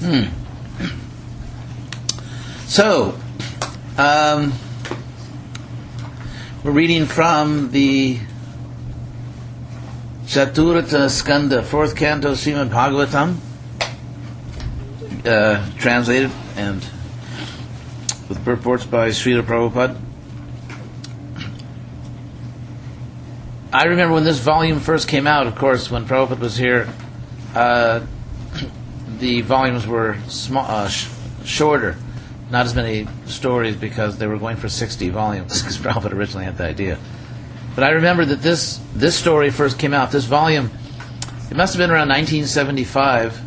So, we're reading from the Chaturata Skanda, 4th canto, Srimad Bhagavatam, translated and with purports by Srila Prabhupada. I remember when this volume first came out, of course, when Prabhupada was here, the volumes were shorter, not as many stories, because they were going for 60 volumes, because Prabhupada originally had the idea. But I remember that this story first came out, this volume, it must have been around 1975,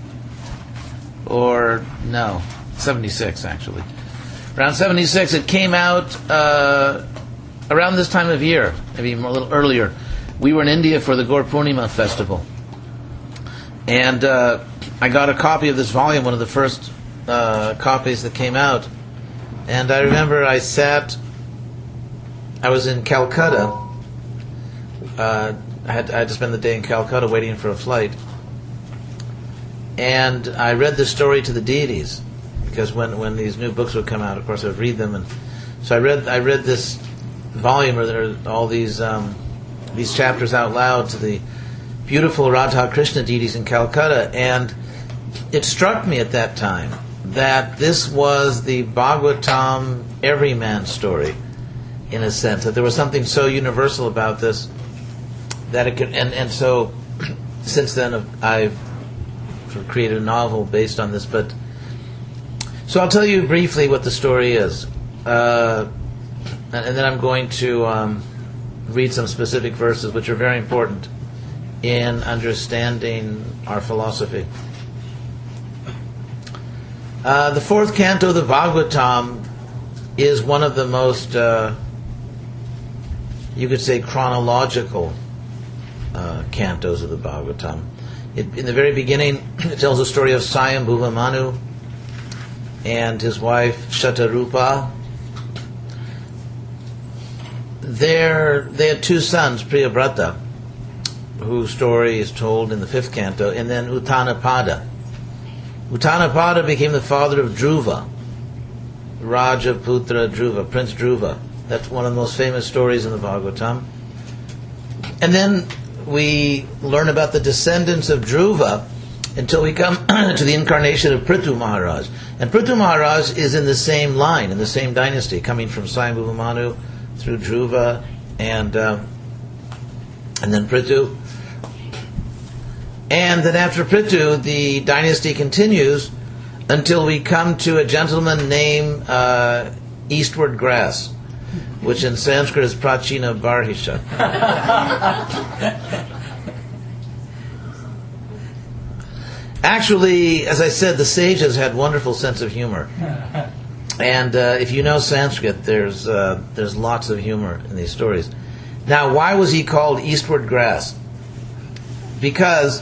or no, 76 actually. Around 76, it came out around this time of year, maybe a little earlier. We were in India for the Gaur Purnima festival. And I got a copy of this volume, one of the first copies that came out. And I remember I was in Calcutta. I had to spend the day in Calcutta waiting for a flight. And I read this story to the deities, because when these new books would come out, of course I would read them. And so I read this volume where there are all these chapters out loud to the beautiful Radha Krishna deities in Calcutta, and it struck me at that time that this was the Bhagavatam everyman story, in a sense, that there was something so universal about this that it could, and so since then I've sort of created a novel based on this. But so I'll tell you briefly what the story is, and then I'm going to read some specific verses which are very important in understanding our philosophy. The 4th canto of the Bhagavatam is one of the most, you could say, chronological cantos of the Bhagavatam. In the very beginning, it tells the story of Swayambhuva Manu and his wife Shatarupa. They had 2 sons, Priyabrata, whose story is told in the 5th canto, and then Uttanapada. Uttanapada became the father of Dhruva, Rajaputra Dhruva, Prince Dhruva. That's one of the most famous stories in the Bhagavatam. And then we learn about the descendants of Dhruva until we come to the incarnation of Prithu Maharaj. And Prithu Maharaj is in the same line, in the same dynasty, coming from Swayambhuva Manu through Dhruva and then Prithu. And then after Prithu, the dynasty continues until we come to a gentleman named Eastward Grass, which in Sanskrit is Prachina Barhisha. Actually, as I said, the sages had wonderful sense of humor. And if you know Sanskrit, there's lots of humor in these stories. Now, why was he called Eastward Grass? Because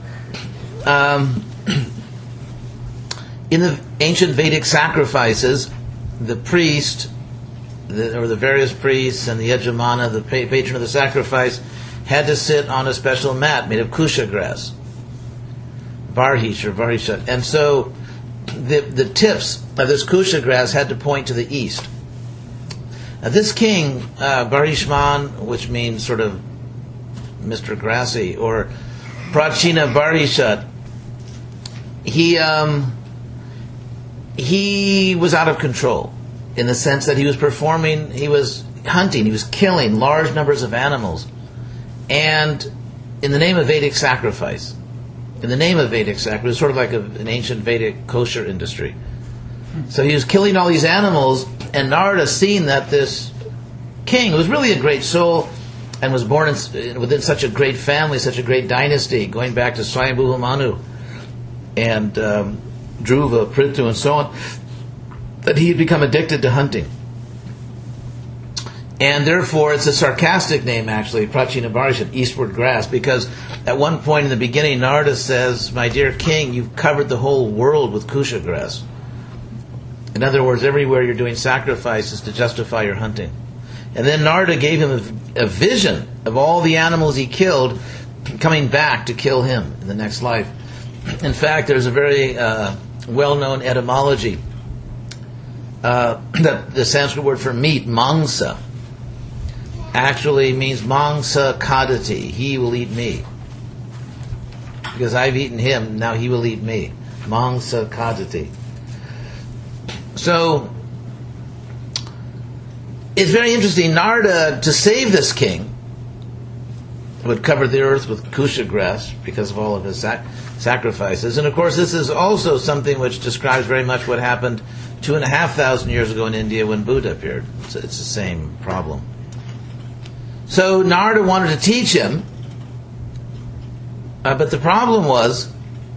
in the ancient Vedic sacrifices, the priest, or the various priests, and the Yajamana, the patron of the sacrifice, had to sit on a special mat made of kusha grass, barhish or varisha. And so the tips of this kusha grass had to point to the east. Now this king, Barishman, which means sort of Mr. Grassy, or Prachina Barishat, he was out of control in the sense that he was hunting, he was killing large numbers of animals, and in the name of Vedic sacrifice. In the name of Vedic sacrifice, it was sort of like an ancient Vedic kosher industry. So he was killing all these animals, and Narada, seeing that this king, who was really a great soul, and was born within such a great family, such a great dynasty, going back to Swayambhuva Manu and Dhruva, Prithu, and so on, that he had become addicted to hunting. And therefore, it's a sarcastic name, actually, Prachina Barishat, Eastward Grass, because at one point in the beginning, Narada says, "My dear king, you've covered the whole world with kusha grass." In other words, everywhere you're doing sacrifices to justify your hunting. And then Narada gave him a vision of all the animals he killed coming back to kill him in the next life. In fact, there's a very well-known etymology that the Sanskrit word for meat, mangsa, actually means mangsa kadati. He will eat me. Because I've eaten him, now he will eat me. Mangsa kadati. So, it's very interesting. Narada, to save this king, would cover the earth with kusha grass because of all of his sacrifices. And of course, this is also something which describes very much what happened 2,500 years ago in India when Buddha appeared. It's the same problem. So Narada wanted to teach him, but the problem was,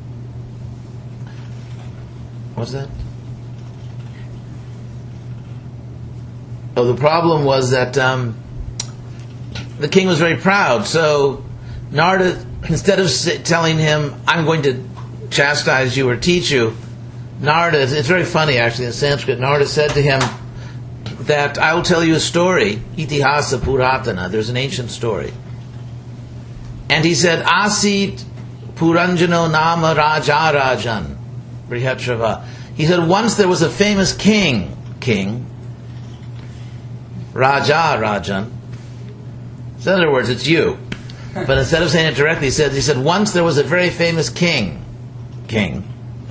what's that? Oh, the problem was that the king was very proud. So Narada, instead of telling him, I'm going to chastise you or teach you, Narada, it's very funny actually in Sanskrit, Narada said to him that I will tell you a story, itihasa puratana, there's an ancient story. And he said, Asit Puranjano Nama Raja Rajan, Brihatrava. He said, once there was a famous king, Raja Rajan. So in other words, it's you. But instead of saying it directly, he said, once there was a very famous king. And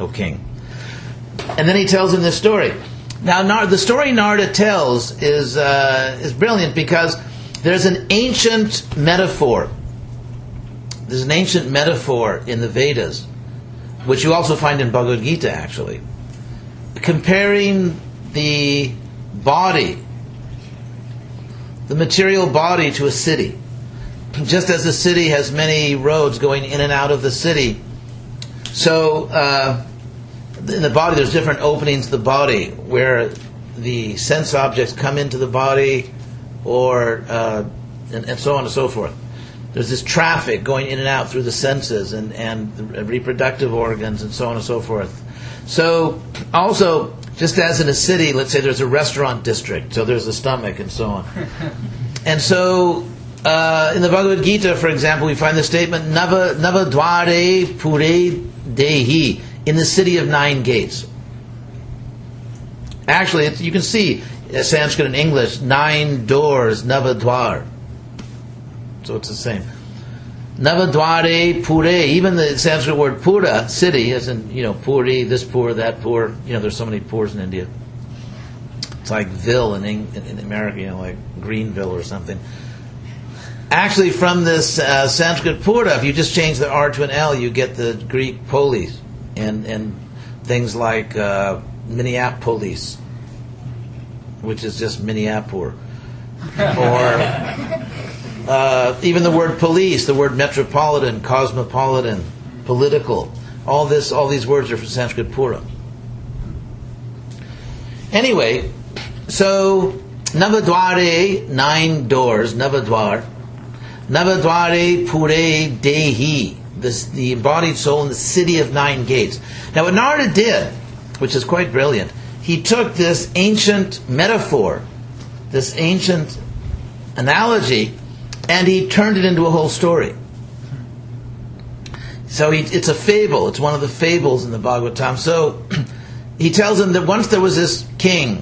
then he tells him this story. Now, the story Narada tells is brilliant because there's an ancient metaphor. There's an ancient metaphor in the Vedas, which you also find in Bhagavad Gita, actually, comparing the body, the material body, to a city. Just as the city has many roads going in and out of the city, so in the body there's different openings to the body where the sense objects come into the body, or and so on and so forth. There's this traffic going in and out through the senses and the reproductive organs and so on and so forth. So also, just as in a city, let's say there's a restaurant district, so there's the stomach and so on. And so in the Bhagavad Gita, for example, we find the statement Navadware Pure Dehi, in the city of 9 gates. Actually, you can see Sanskrit and English, 9 doors, Navadwar. So it's the same. Navadware Pure, even the Sanskrit word Pura, city, as in, Puri, this poor, that poor. There's so many poors in India. It's like Ville in America, like Greenville or something. Actually, from this Sanskrit Pura, if you just change the R to an L, you get the Greek polis and things like Minneapolis, which is just Minneapur. Or even the word police, the word metropolitan, cosmopolitan, political. All these words are from Sanskrit Pura. Anyway, so Navadware, 9 doors, Navadwar. Navadware Pure Dehi, the embodied soul in the city of 9 gates. Now what Narada did, which is quite brilliant, he took this ancient metaphor, this ancient analogy, and he turned it into a whole story. So it's a fable. It's one of the fables in the Bhagavatam. So he tells him that once there was this king,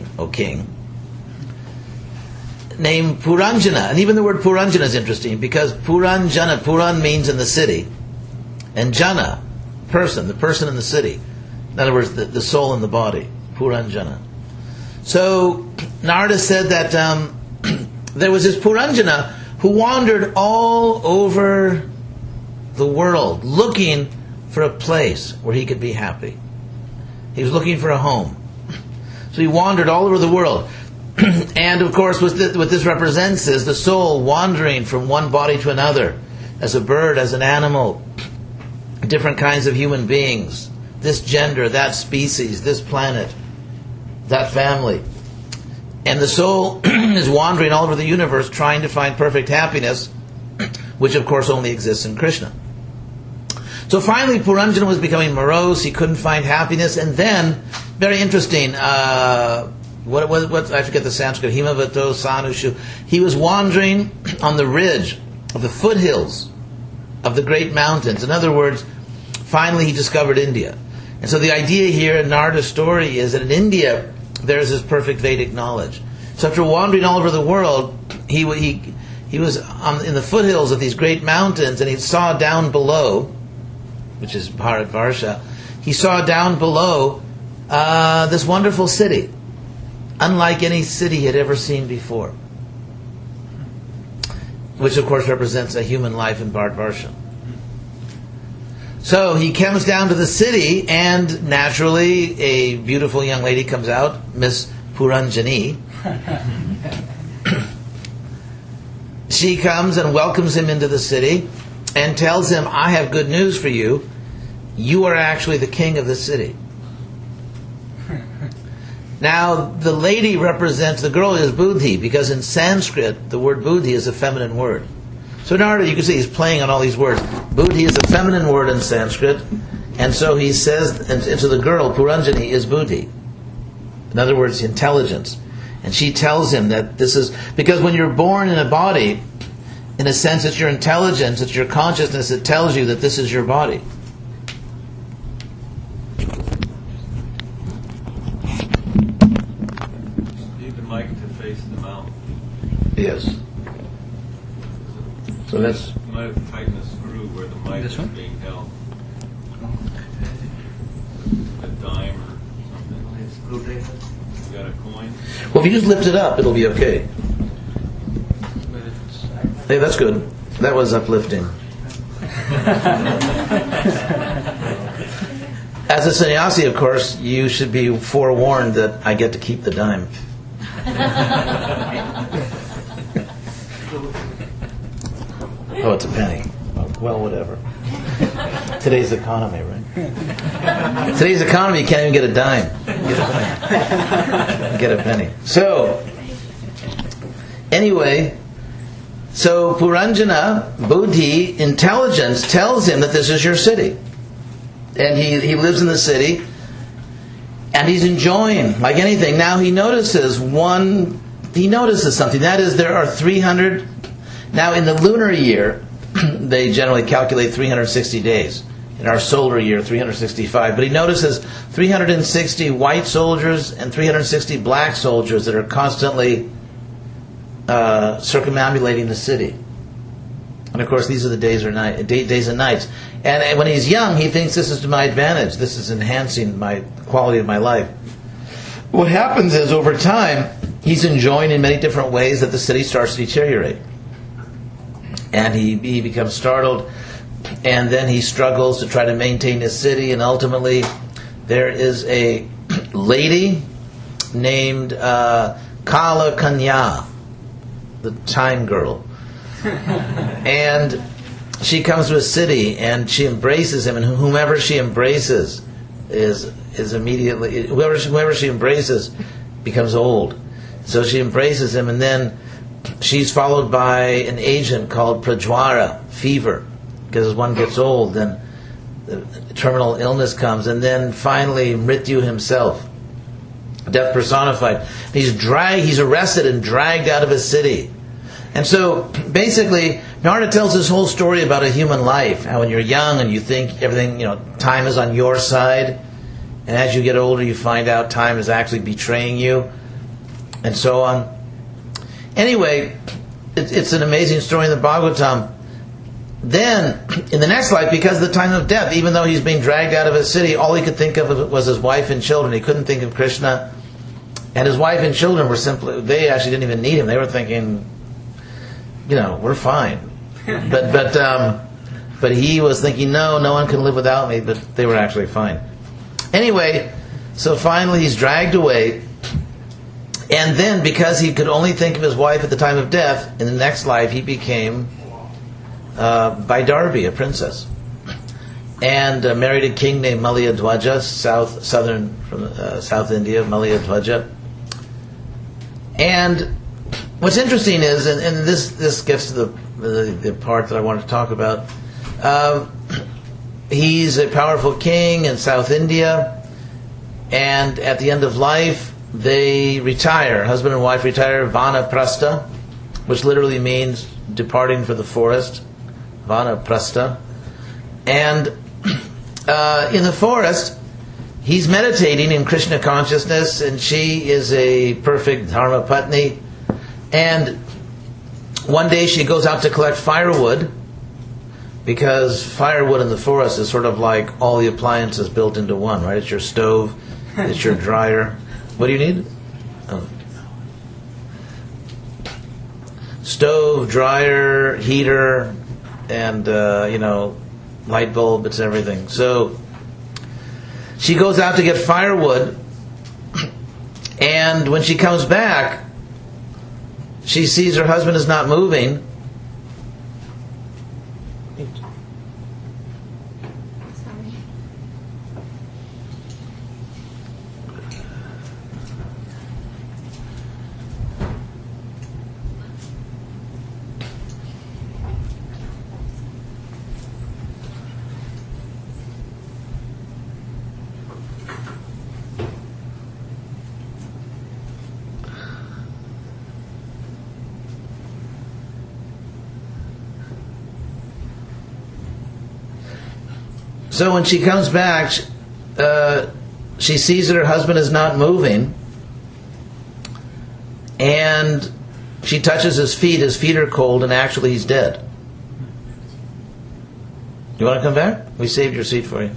named Puranjana. And even the word Puranjana is interesting because Puranjana, Puran means in the city, and Jana, person, the person in the city. In other words, the soul in the body, Puranjana. So Narada said that there was this Puranjana who wandered all over the world looking for a place where he could be happy. He was looking for a home. So he wandered all over the world. And of course what this represents is the soul wandering from one body to another, as a bird, as an animal, different kinds of human beings, this gender, that species, this planet, that family. And the soul is wandering all over the universe trying to find perfect happiness, which of course only exists in Krishna. So finally Puranjana was becoming morose, he couldn't find happiness, and then, very interesting, what I forget the Sanskrit, Himavato Sanushu, he was wandering on the ridge of the foothills of the great mountains. In other words, finally he discovered India. And so the idea here in Narada's story is that in India there's this perfect Vedic knowledge. So after wandering all over the world, he was in the foothills of these great mountains, and he saw down below, which is Bharatvarsha, he saw down below this wonderful city, unlike any city he had ever seen before, which of course represents a human life in Bharatvarsha. So he comes down to the city, and naturally a beautiful young lady comes out, Miss Puranjani. She comes and welcomes him into the city and tells him, I have good news for you. You are actually the king of the city. Now, the lady represents, the girl is Buddhi, because in Sanskrit, the word Buddhi is a feminine word. So Narada, you can see he's playing on all these words. Buddhi is a feminine word in Sanskrit, and so he says, and so the girl, Puranjani, is Buddhi. In other words, intelligence. And she tells him that this is, because when you're born in a body, in a sense it's your intelligence, it's your consciousness that tells you that this is your body. Need the mic to face the mouth. Yes. So that's... You might have to tighten the screw where the mic is being held. A dime or something. You got a coin? Well, if you just lift it up, it'll be okay. Hey, that's good. That was uplifting. As a sannyasi, of course, you should be forewarned that I get to keep the dime. Oh, it's a penny. Well, whatever. Today's economy, right? Today's economy, you can't even get a dime. Get a penny. So, anyway, so Puranjana, Buddhi, intelligence, tells him that this is your city. And he lives in the city, and he's enjoying, like anything. Now he notices something. That is, there are 300... Now, in the lunar year, they generally calculate 360 days. In our solar year, 365. But he notices 360 white soldiers and 360 black soldiers that are constantly circumambulating the city. And of course, these are the days and nights. And when he's young, he thinks this is to my advantage. This is enhancing my quality of my life. What happens is, over time, he's enjoying in many different ways that the city starts to deteriorate. And he becomes startled, and then he struggles to try to maintain his city, and ultimately there is a lady named Kala Kanya, the time girl. And she comes to a city, and she embraces him, and whomever she embraces is immediately, whoever she embraces becomes old. So she embraces him, and then she's followed by an agent called Prajwara, fever, because as one gets old, then the terminal illness comes, and then finally Mrityu himself, death personified. He's arrested and dragged out of his city. And so basically, Narada tells this whole story about a human life, how when you're young and you think everything, time is on your side, and as you get older you find out time is actually betraying you, and so on. Anyway, it's an amazing story in the Bhagavatam. Then, in the next life, because of the time of death, even though he's being dragged out of his city, all he could think of was his wife and children. He couldn't think of Krishna. And his wife and children they actually didn't even need him. They were thinking, we're fine. But he was thinking, no one can live without me, but they were actually fine. Anyway, so finally he's dragged away. And then, because he could only think of his wife at the time of death, in the next life he became Vaidarbhi, a princess, and married a king named Malayadwaja, South India, Malayadwaja. And what's interesting is, and this gets to the part that I want to talk about. He's a powerful king in South India, and at the end of life, they retire. Husband and wife retire, vanaprastha, which literally means departing for the forest. Vanaprastha. And in the forest, he's meditating in Krishna consciousness, and she is a perfect Dharma Patni. And one day she goes out to collect firewood, because firewood in the forest is sort of like all the appliances built into one, right? It's your stove, it's your dryer. What do you need? Oh. Stove, dryer, heater, and light bulb. It's everything. So she goes out to get firewood, and when she comes back, she sees her husband is not moving. So when she comes back, she sees that her husband is not moving, and she touches his feet. His feet are cold, and actually he's dead. You want to come back? We saved your seat for you.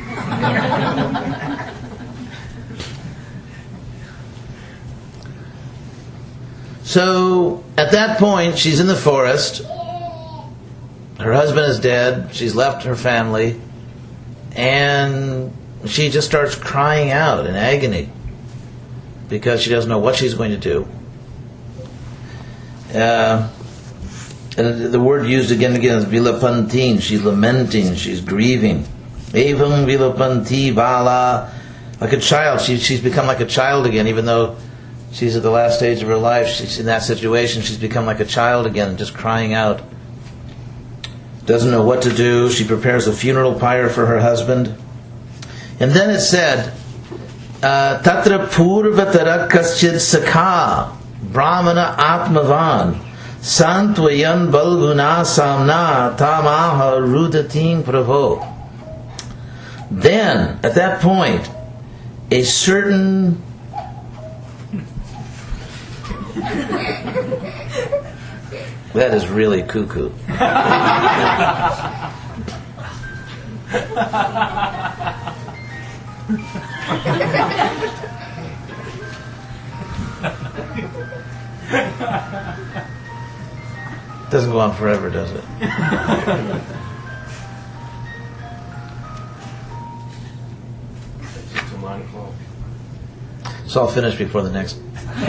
So at that point, she's in the forest. Her husband is dead. She's left her family. And she just starts crying out in agony because she doesn't know what she's going to do. And the word used again and again is vilapantin. She's lamenting, she's grieving. Evam vilapanti vala. Like a child. She's become like a child again, even though she's at the last stage of her life. She's in that situation. She's become like a child again, just crying out. Doesn't know what to do. She prepares a funeral pyre for her husband. And then it said, Tatra purvatara kaschid sakha brahmana atmavan santvayan balguna samna tamaha rudating prabho. Then, at that point, a certain that is really cuckoo. Doesn't go on forever, does it? So I'll finish before the next.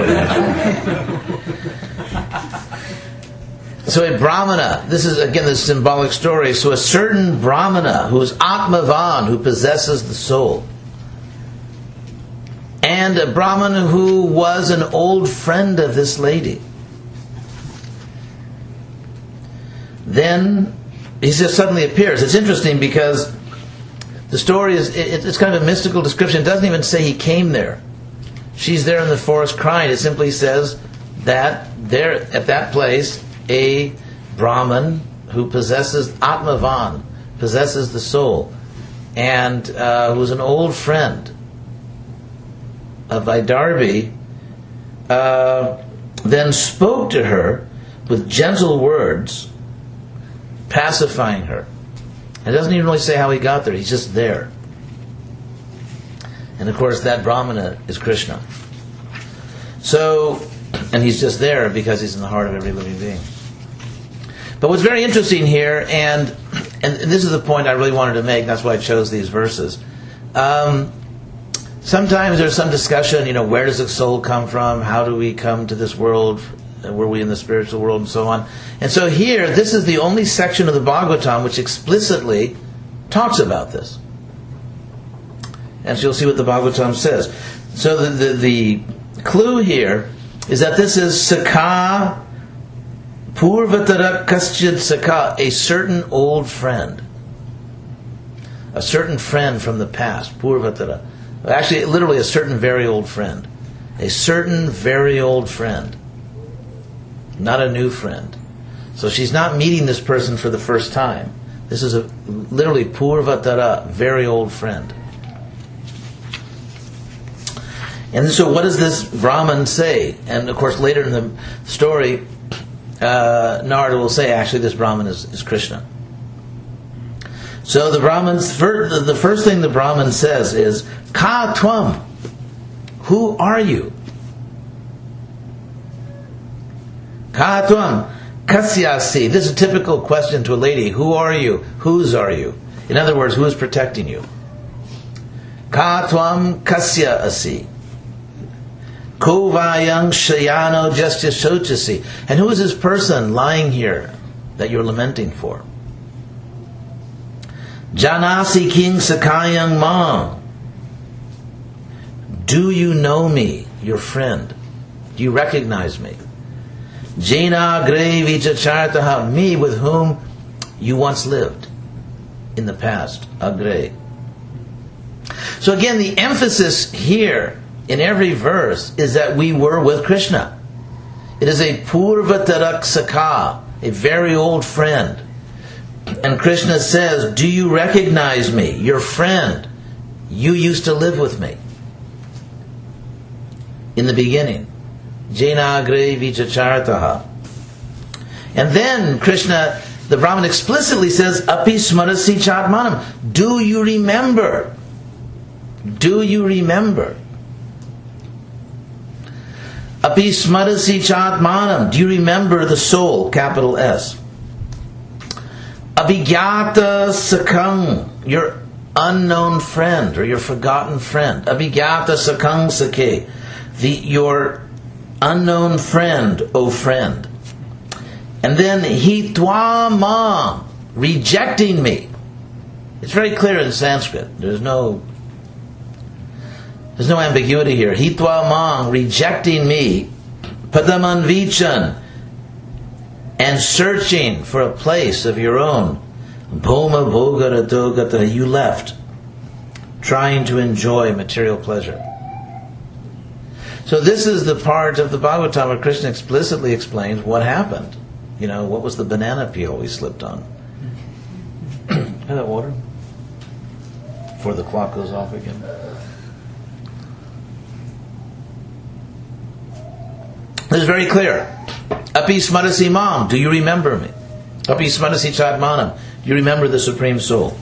So a Brahmana, this is again the symbolic story. So a certain Brahmana who is Atmavan, who possesses the soul, and a Brahmana who was an old friend of this lady. Then he just suddenly appears. It's interesting because the story is it's kind of a mystical description. It doesn't even say he came there. She's there in the forest crying. It simply says that there at that place a Brahman who possesses Atmavan, possesses the soul, and who's an old friend of Vaidarbhi, then spoke to her with gentle words, pacifying her. It doesn't even really say how he got there. He's just there. And of course that Brahmana is Krishna. So, and he's just there because he's in the heart of every living being. But what's very interesting here, and this is the point I really wanted to make, that's why I chose these verses. Sometimes there's some discussion, where does the soul come from? How do we come to this world? Were we in the spiritual world? And so on. And so here, this is the only section of the Bhagavatam which explicitly talks about this. And so you'll see what the Bhagavatam says. So the clue here is that this is Sakha Purvatara Kaschid Sakha, a certain old friend. A certain friend from the past. Purvatara. Actually, literally a certain very old friend. A certain very old friend. Not a new friend. So she's not meeting this person for the first time. This is literally Purvatara, very old friend. And so what does this Brahman say? And of course later in the story, Narada will say actually this Brahman is Krishna. So the first thing the Brahman says is, Ka Tvam, who are you? Ka Tvam, Kasyasi. This is a typical question to a lady. Who are you? Whose are you? In other words, who is protecting you? Ka Tvam Kasya Asi. Ko Vayang Shayano Justya Shochasi. And who is this person lying here that you're lamenting for? Janasi King Sakayang Mam. Do you know me, your friend? Do you recognize me? Jena Gre Vichachartaha, me with whom you once lived in the past. Agre. So again, the emphasis here in every verse is that we were with Krishna. It is a Purvatarak Sakha, a very old friend. And Krishna says, do you recognize me, your friend? You used to live with me in the beginning. Jenagre Vichachartaha. And then Krishna, the Brahman explicitly says, Api Smarasi Chatmanam. Do you remember? Do you remember? Api Smarasi Chatmanam. Do you remember the soul? Capital S. Abhigyata Sakhang, your unknown friend or your forgotten friend. Abhigyata Sakhang Sakhe, your unknown friend, O friend. And then Hitwa Ma, rejecting me. It's very clear in Sanskrit. There's no ambiguity here. Hitwa Ma, rejecting me. Padamanvichan, and searching for a place of your own. Bhoma Bhogaratogata, you left, trying to enjoy material pleasure. So this is the part of the Bhagavatam where Krishna explicitly explains what happened. You know, what was the banana peel we slipped on? Have that water? Before the clock goes off again. This is very clear. Api Smarasi Mam, do you remember me? Api Smarasi Chatmanam, do you remember the Supreme Soul?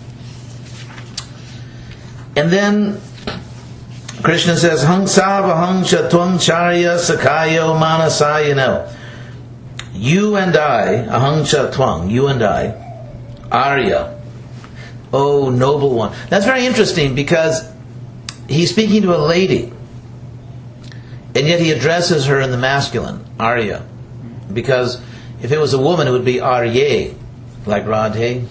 And then Krishna says, Hangsava Hangsha Twang Charya Sakayo Manasayano. You and I, Ahangsha Twang, you and I, Arya, oh noble one. That's very interesting because he's speaking to a lady, and yet he addresses her in the masculine, Arya. Because if it was a woman, it would be Arye, like Radhe.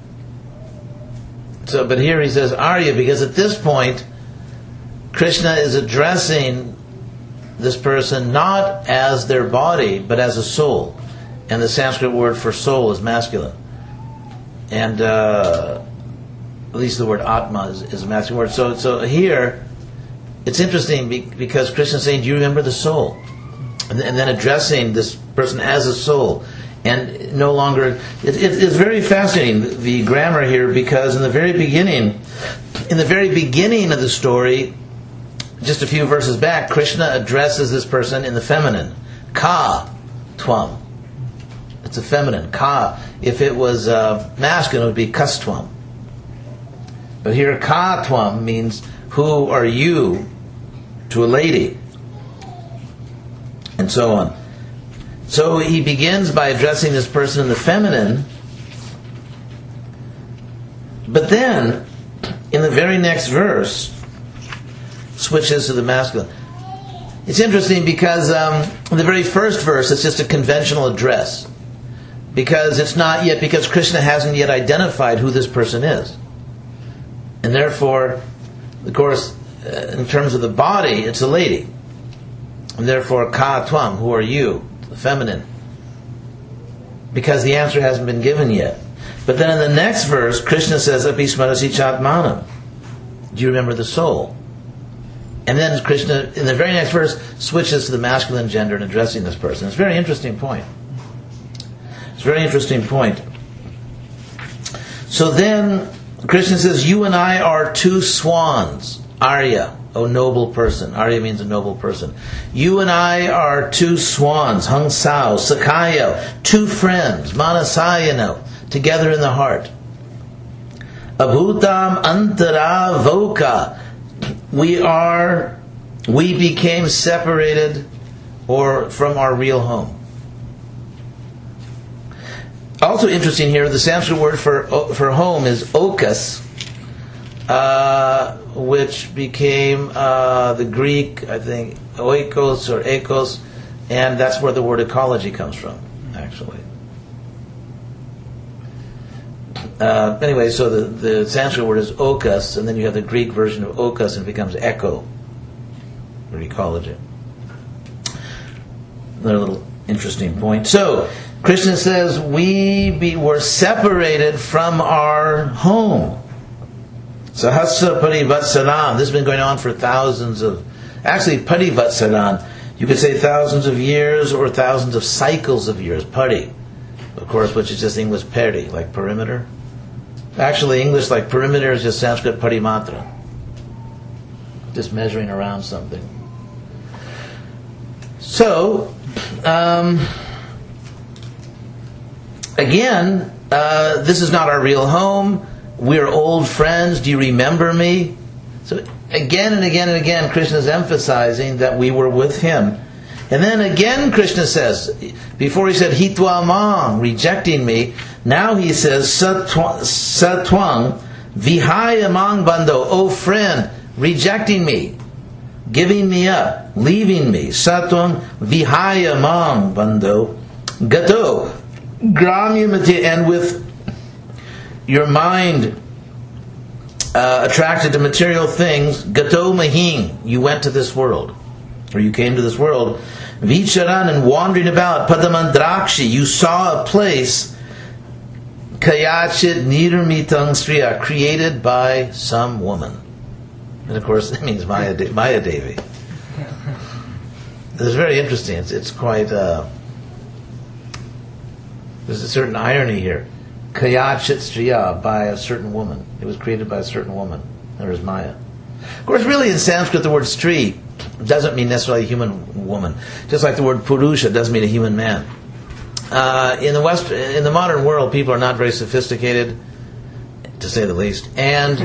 So, but here he says Arya, because at this point, Krishna is addressing this person not as their body, but as a soul. And the Sanskrit word for soul is masculine. And at least the word Atma is a masculine word. So here, it's interesting because Krishna is saying, do you remember the soul? And then addressing this person as a soul. And no longer... It's very fascinating, the grammar here, because in the very beginning of the story, just a few verses back, Krishna addresses this person in the feminine. Ka Tvam. It's a feminine. Ka. If it was masculine, it would be Kastvam. But here, Ka Tvam means, who are you, to a lady. And so on. So he begins by addressing this person in the feminine, but then, in the very next verse, switches to the masculine. It's interesting because in the very first verse, it's just a conventional address. Because Krishna hasn't yet identified who this person is. And therefore, of course, in terms of the body, it's a lady. And therefore, Ka Tvam, who are you? The feminine. Because the answer hasn't been given yet. But then in the next verse, Krishna says, Api Smarasi Chatmanam. Do you remember the soul? And then Krishna, in the very next verse, switches to the masculine gender in addressing this person. It's a very interesting point. So then Krishna says, you and I are two swans. Arya, O noble person. Arya means a noble person. You and I are two swans. Hangsao, Sakayo, two friends. Manasayano, together in the heart. Abhutam antara voka. We became separated or from our real home. Also interesting here, the Sanskrit word for home is okas, which became the Greek, I think, oikos or ekos, and that's where the word ecology comes from, actually. Anyway, so the Sanskrit word is okas, and then you have the Greek version of okas, and it becomes echo, or ecology. Another little interesting point. So, Krishna says we were separated from our home. Sahasra Parivatsaran. This has been going on for thousands of... Actually, Parivatsaran, you could say thousands of years or thousands of cycles of years. Pari, of course, which is just English peri, like perimeter. Actually, English like perimeter is just Sanskrit parimatra. Just measuring around something. So, again, this is not our real home. We're old friends. Do you remember me? So again and again and again, Krishna is emphasizing that we were with him. And then again, Krishna says, before he said, Hitwa mang, rejecting me, now he says, Satwang, Vihaya mang bando, oh friend, rejecting me, giving me up, leaving me. Satwang, Vihaya mang bando, gato, gramyamati, and with your mind attracted to material things, gato mahing, you went to this world, or you came to this world, vicharan, and wandering about, padamandrakshi, you saw a place, kayachit nirmitang striya, created by some woman. And of course that means Maya Devi. It's very interesting. It's quite there's a certain irony here. Kayachit striya, by a certain woman. It was created by a certain woman. There is Maya. Of course, really in Sanskrit the word stri doesn't mean necessarily a human woman. Just like the word purusha doesn't mean a human man. In the modern world, people are not very sophisticated, to say the least. And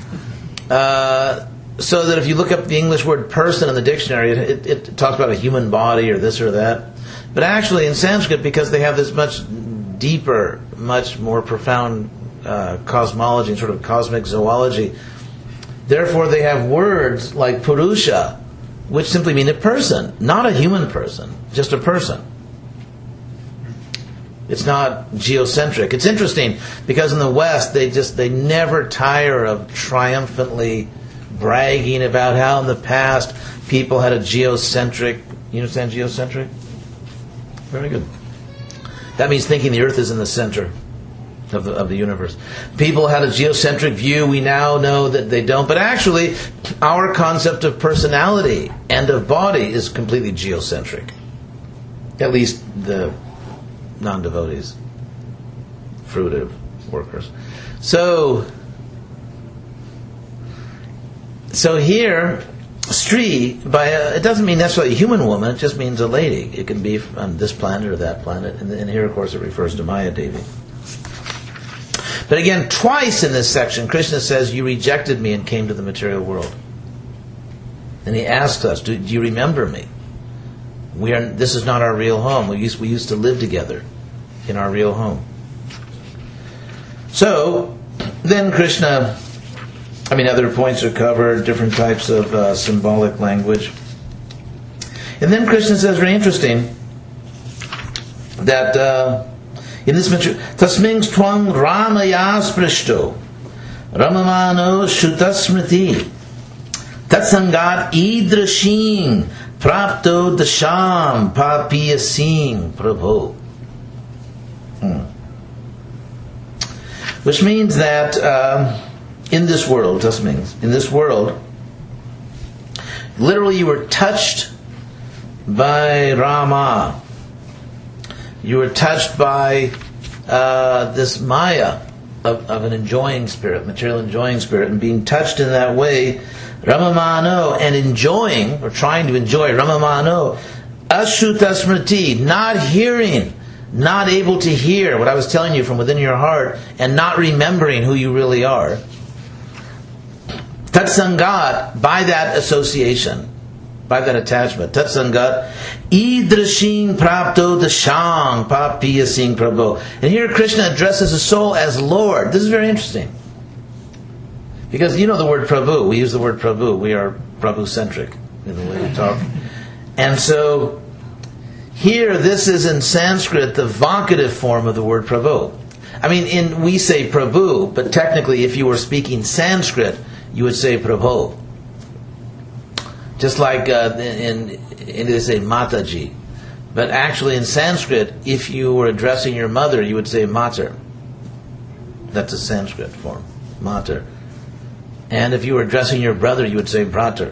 so that if you look up the English word person in the dictionary, it talks about a human body or this or that. But actually in Sanskrit, because they have this much deeper, much more profound cosmology and sort of cosmic zoology, therefore they have words like purusha, which simply mean a person, not a human person, just a person. It's not geocentric. It's interesting because in the West they never tire of triumphantly bragging about how in the past people had a geocentric. You understand geocentric? Very good. That means thinking the Earth is in the center of the universe. People had a geocentric view. We now know that they don't. But actually, our concept of personality and of body is completely geocentric. At least the non-devotees, fruitive workers. So here, Stri, it doesn't mean necessarily a human woman, it just means a lady. It can be on this planet or that planet. And here, of course, it refers to Maya Devi. But again, twice in this section, Krishna says, you rejected me and came to the material world. And he asked us, do you remember me? This is not our real home. We used to live together in our real home. So, then Krishna... other points are covered, different types of symbolic language. And then Krishna says, very interesting, that in this material, Tasmings twang ramaya sprishto, ramamano shutasmriti, tatsangat idrashing, prapto dasham papiyasing prabho. Which means that... in this world, just means, in this world, literally you were touched by Rama. You were touched by this Maya of an enjoying spirit, material enjoying spirit, and being touched in that way, Ramamano, and enjoying, or trying to enjoy, Ramamano, Ashruta Smriti, not hearing, not able to hear what I was telling you from within your heart, and not remembering who you really are. Tatsangat, by that association, by that attachment. Tatsangat, Idrashin Prapto Dashang Papiya Singh Prabhu. And here Krishna addresses the soul as Lord. This is very interesting. Because you know the word Prabhu. We use the word Prabhu. We are Prabhu-centric in the way we talk. And so, here this is in Sanskrit the vocative form of the word Prabhu. I mean, we say Prabhu, but technically if you were speaking Sanskrit, you would say Prabhu. Just like in they say Mataji. But actually in Sanskrit, if you were addressing your mother, you would say Mater. That's a Sanskrit form. Mater. And if you were addressing your brother, you would say Brater.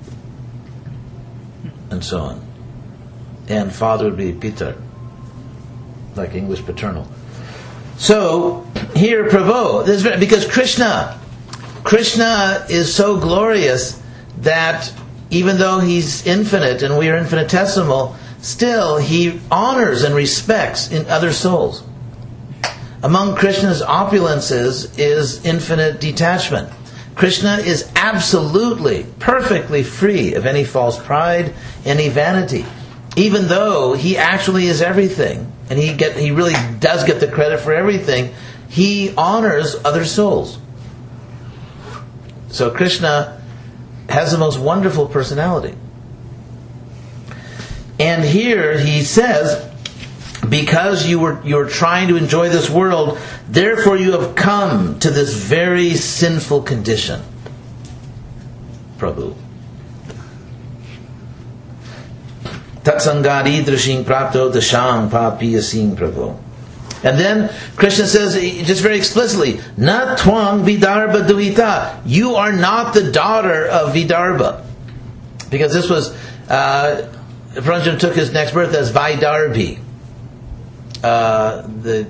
And so on. And father would be Pitar. Like English paternal. So, here Prabhu. This is because Krishna is so glorious that even though He's infinite and we are infinitesimal, still He honors and respects in other souls. Among Krishna's opulences is infinite detachment. Krishna is absolutely, perfectly free of any false pride, any vanity. Even though He actually is everything, and He really does get the credit for everything, He honors other souls. So Krishna has the most wonderful personality. And here He says, because you're trying to enjoy this world, therefore you have come to this very sinful condition. Prabhu. Tatsangadi drashing prapto dashang papiya sing Prabhu. And then Krishna says, just very explicitly, Na twang Vidarbha duhita. You are not the daughter of Vidarbha. Because this was, Puranjana took his next birth as Vaidarbhi. The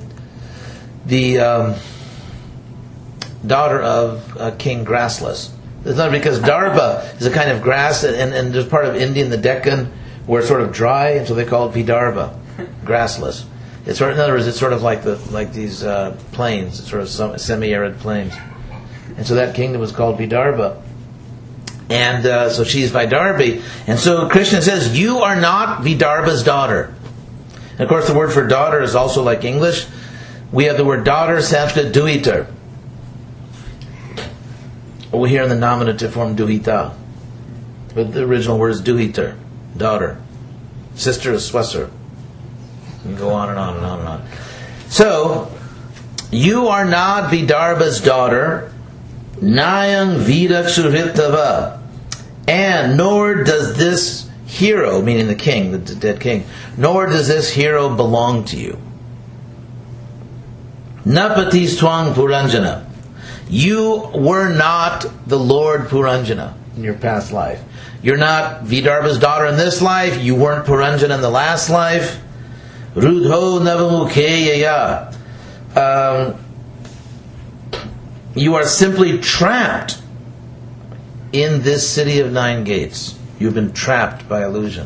daughter of King Grassless. It's not because Darbha is a kind of grass, and there's part of India in the Deccan where it's sort of dry, and so they call it Vidarbha, grassless. It's sort of, in other words, it's sort of like these plains, it's sort of semi-arid plains, and so that kingdom was called Vidarbha, and so she's Vaidarbhi, and so Krishna says, you are not Vidarbha's daughter. And of course, the word for daughter is also like English. We have the word daughter, Sanskrit, duhitar. We hear in the nominative form duhita, but the original word is duhitar, daughter. Sister is swasar. You can go on and on and on and on. So, you are not Vidarbha's daughter, Nayang Vidakshurhitava, and nor does this hero, meaning the king, the dead king, nor does this hero belong to you. Napatis twang Puranjana. You were not the Lord Puranjana in your past life. You're not Vidarbha's daughter in this life. You weren't Puranjana in the last life. Rudho Navamukheya. You are simply trapped in this city of 9 gates. You've been trapped by illusion.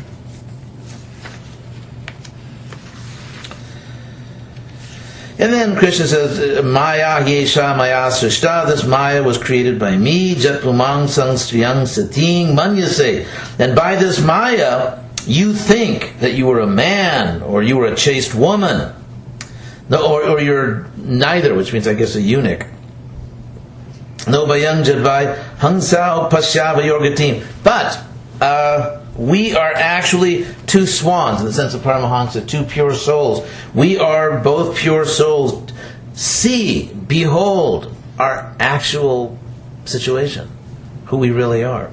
And then Krishna says, Maya Yesha Maya Srishta, this Maya was created by me, Jatpumang Sang Striyang Sating Manyase. And by this Maya, you think that you were a man, or you were a chaste woman, or you're neither, which means I guess a eunuch. No Bayang Jadvai Hangsao Pashyava Yorgatim. But we are actually 2 swans, in the sense of Paramahansa, 2 pure souls. We are both pure souls. See, behold, our actual situation, who we really are.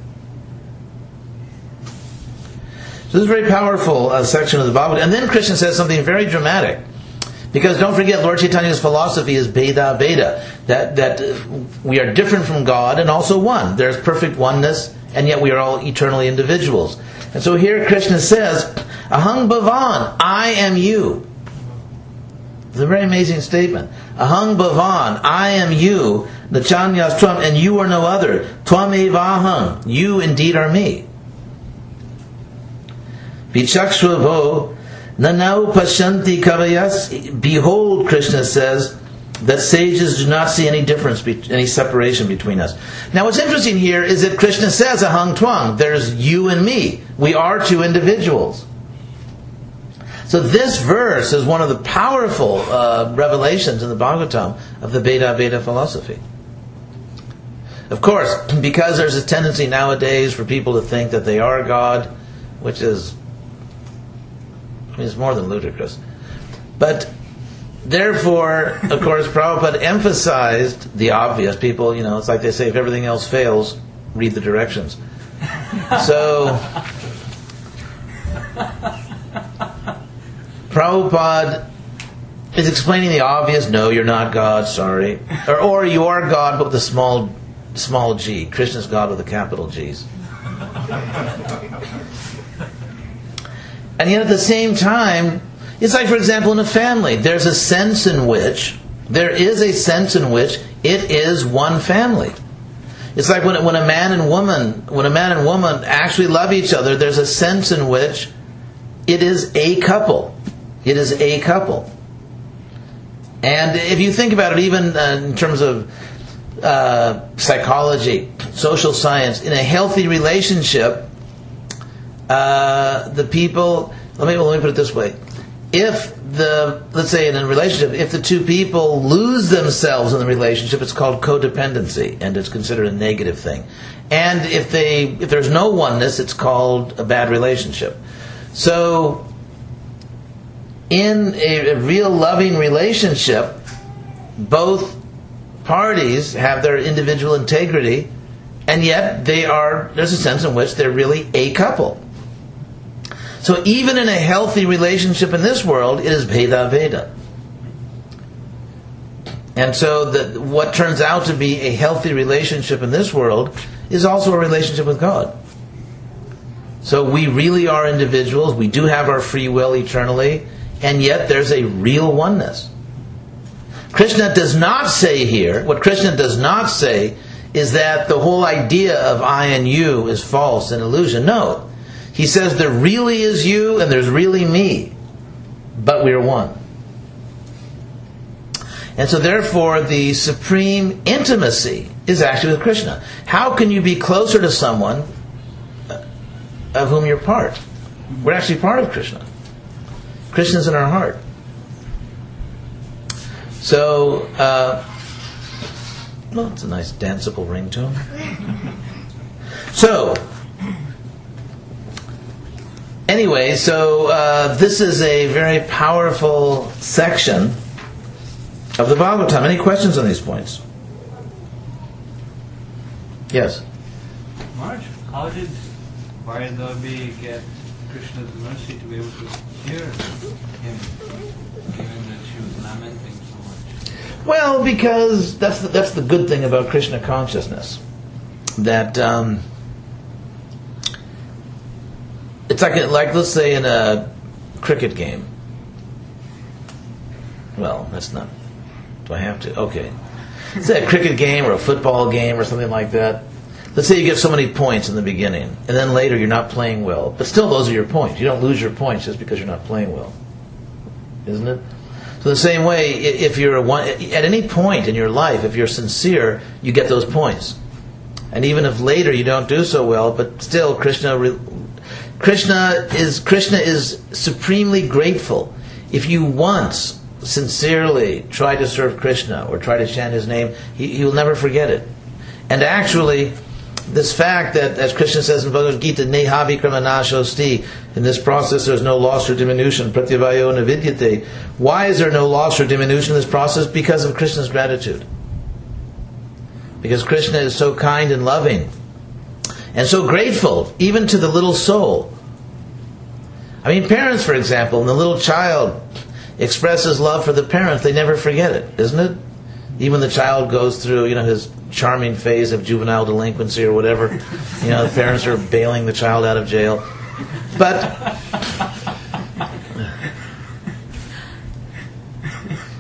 So this is a very powerful section of the Bhagavad Gita. And then Krishna says something very dramatic. Because don't forget, Lord Chaitanya's philosophy is Bheda Veda. That we are different from God and also one. There's perfect oneness, and yet we are all eternally individuals. And so here Krishna says, Ahang Bhavan, I am you. It's a very amazing statement. Ahang bhavan, I am you, nachanyas tvam, and you are no other. Tvam eva ahang, you indeed are me. Vichakshvavo, nanau pashanti kavayas, behold, Krishna says, that sages do not see any difference, any separation between us. Now what's interesting here is that Krishna says, ahang twang, there's you and me. We are two individuals. So this verse is one of the powerful revelations in the Bhagavatam of the Veda philosophy. Of course, because there's a tendency nowadays for people to think that they are God, which is, it's more than ludicrous. But therefore, of course, Prabhupada emphasized the obvious. People, it's like they say, if everything else fails, read the directions. So Prabhupada is explaining the obvious. No, you're not God, sorry. Or you are God, but with a small g. Krishna's God with a capital G's. And yet at the same time, it's like, for example, in a family, there is a sense in which it is one family. It's like when a man and woman actually love each other, there's a sense in which it is a couple. It is a couple. And if you think about it, even in terms of psychology, social science, in a healthy relationship, the people, let me put it this way. Let's say in a relationship, if the two people lose themselves in the relationship, it's called codependency, and it's considered a negative thing. And if there's no oneness, it's called a bad relationship. So, in a real loving relationship, both parties have their individual integrity, and yet there's a sense in which they're really a couple. So even in a healthy relationship in this world, it is Veda. And so what turns out to be a healthy relationship in this world is also a relationship with God. So we really are individuals, we do have our free will eternally, and yet there's a real oneness. Krishna does not say here, what Krishna does not say is that the whole idea of I and you is false and illusion. No. He says there really is you and there's really me, but we're one. And so therefore the supreme intimacy is actually with Krishna. How can you be closer to someone of whom you're part? We're actually part of Krishna. Krishna's in our heart. So, it's a nice danceable ringtone. So, anyway, this is a very powerful section of the Bhagavatam. Any questions on these points? Yes? Maharaj, how did Vairavi get Krishna's mercy to be able to hear him, given that she was lamenting so much? Well, because that's the good thing about Krishna consciousness. That it's like let's say in a cricket game. Well, that's not. Do I have to? Okay. Let's say a cricket game or a football game or something like that. Let's say you get so many points in the beginning, and then later you're not playing well. But still, those are your points. You don't lose your points just because you're not playing well. Isn't it? So the same way, if you're at any point in your life, if you're sincere, you get those points. And even if later you don't do so well, but still Krishna is supremely grateful. If you once sincerely try to serve Krishna or try to chant his name, he will never forget it. And actually, this fact that, as Krishna says in Bhagavad Gita, neha vikramanashosti, in this process there's no loss or diminution, pratyavayo navidyate. Why is there no loss or diminution in this process? Because of Krishna's gratitude. Because Krishna is so kind and loving, and so grateful, even to the little soul. I mean, parents, for example, when the little child expresses love for the parents, they never forget it, isn't it? Even the child goes through, his charming phase of juvenile delinquency or whatever. The parents are bailing the child out of jail. But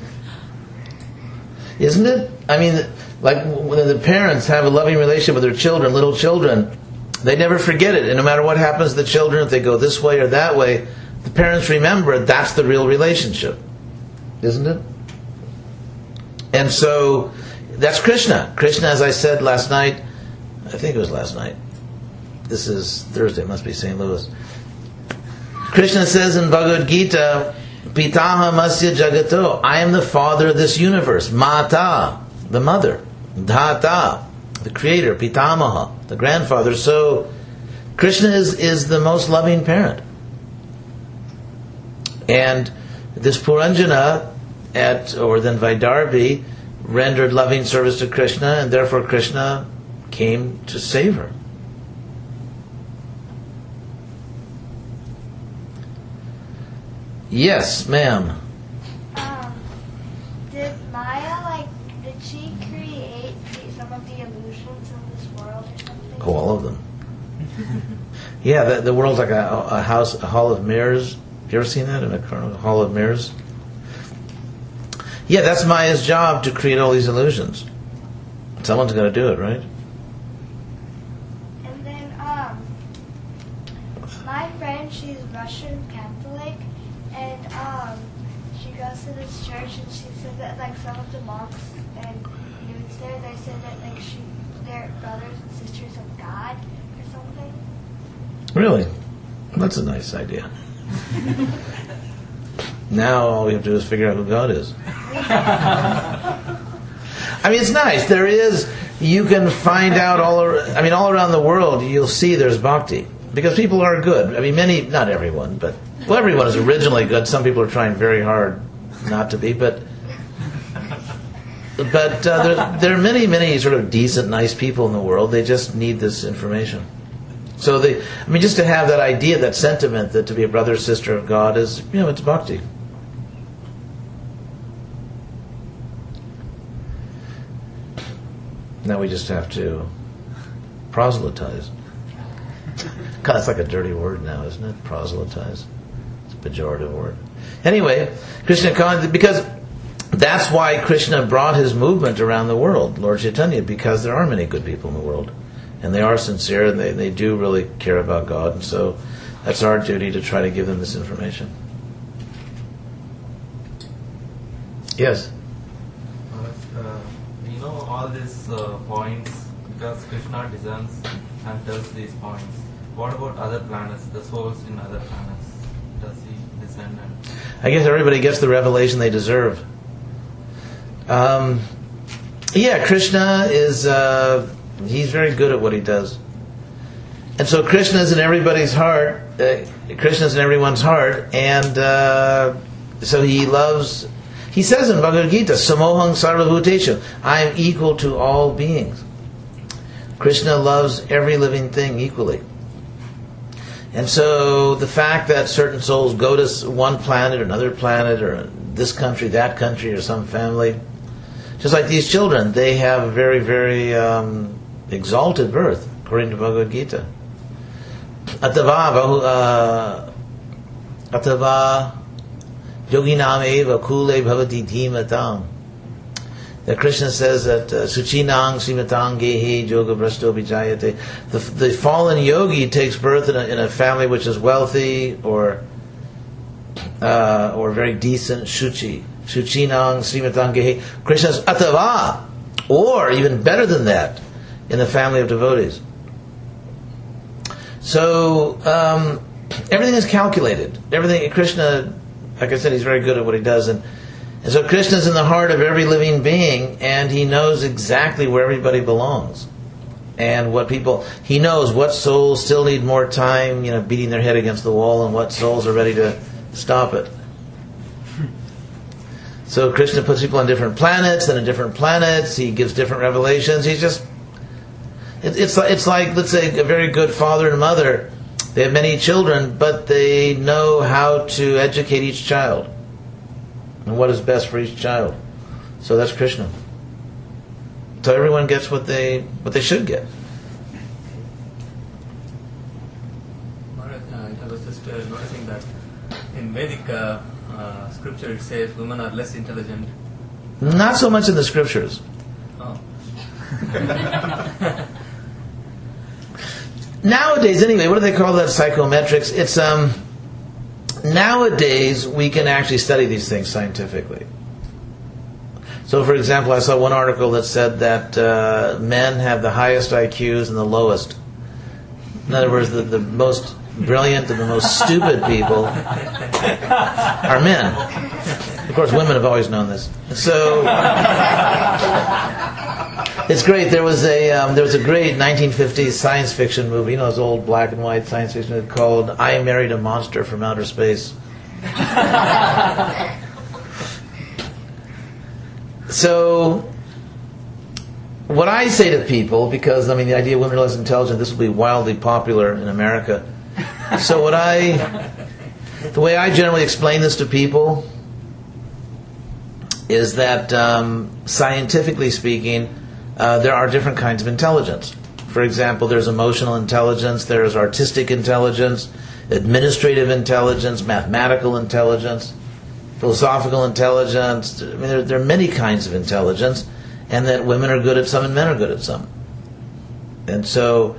Isn't it? I mean, like when the parents have a loving relationship with their children, little children, they never forget it. And no matter what happens to the children, if they go this way or that way, the parents remember that's the real relationship. Isn't it? And so, that's Krishna. Krishna, as I said last night, I think it was last night. This is Thursday, it must be St. Louis. Krishna says in Bhagavad Gita, Pitaha Masya Jagato, I am the father of this universe. Mata, the mother. Dhata, the creator. Pitamaha, the grandfather. So, Krishna is the most loving parent. And this Puranjana, or then Vaidarbhi, rendered loving service to Krishna, and therefore Krishna came to save her. Yes, ma'am. Did Maya, did she create some of the illusions in this world or something? Oh, all of them. Yeah, the world's like a house, a hall of mirrors. Have you ever seen that in a hall of mirrors? Yeah, that's Maya's job, to create all these illusions. Someone's going to do it, right? And then, my friend, she's Russian Catholic, and she goes to this church, and she said that some of the monks and nuns there, they said that they're brothers and sisters of God or something. Really? That's a nice idea. Now all we have to do is figure out who God is. I mean, it's nice. There is, you can find out all around the world, you'll see there's bhakti. Because people are good. I mean, not everyone, but, well, everyone is originally good. Some people are trying very hard not to be, but there are many, many sort of decent, nice people in the world. They just need this information. So just to have that idea, that sentiment that to be a brother or sister of God is, it's bhakti. Now we just have to proselytize. God, it's like a dirty word now, isn't it? Proselytize. It's a pejorative word. Anyway, because that's why Krishna brought his movement around the world, Lord Chaitanya, because there are many good people in the world. And they are sincere, and they do really care about God. And so that's our duty to try to give them this information. Yes? All these points, because Krishna descends and tells these points. What about other planets, the souls in other planets? Does he descend and... I guess everybody gets the revelation they deserve. Krishna is... he's very good at what he does. And so Krishna's in everybody's heart. Krishna's in everyone's heart. And so he loves... He says in Bhagavad Gita, Samohang sarvabhuteshu, I am equal to all beings. Krishna loves every living thing equally. And so the fact that certain souls go to one planet or another planet or this country, that country, or some family, just like these children, they have a very, very exalted birth, according to Bhagavad Gita. Atava Yoginam eva kule bhavati dhimatam. That Krishna says that Suchinang Srimatang Gehe Yoga Brasto Vijayate. The fallen yogi takes birth in a family which is wealthy or very decent. Suchinang Srimatang Gehe. Krishna's Atava, or even better than that, in the family of devotees. So everything is calculated. Everything Krishna, like I said, he's very good at what he does, and so Krishna's in the heart of every living being, and he knows exactly where everybody belongs, and he knows what souls still need more time, beating their head against the wall, and what souls are ready to stop it. So Krishna puts people on different planets, and in different planets he gives different revelations. It's like, let's say, a very good father and mother. They have many children, but they know how to educate each child and what is best for each child. So that's Krishna. So everyone gets what they should get. Maharaj, I was just noticing that in Vedic scripture it says women are less intelligent Not so much in the scriptures. Oh. Nowadays, anyway, what do they call that? Psychometrics. It's nowadays we can actually study these things scientifically. So, for example, I saw one article that said that men have the highest IQs and the lowest. In other words, the most brilliant and the most stupid people are men. Of course, women have always known this. So it's great. There was a great 1950s science fiction movie. You know, those old black and white science fiction called "I Married a Monster from Outer Space." So, what I say to people, because I mean the idea of women are less intelligent, this will be wildly popular in America. So the way I generally explain this to people is that scientifically speaking, there are different kinds of intelligence. For example, there's emotional intelligence, there's artistic intelligence, administrative intelligence, mathematical intelligence, philosophical intelligence. I mean, there are many kinds of intelligence, and that women are good at some and men are good at some. And so,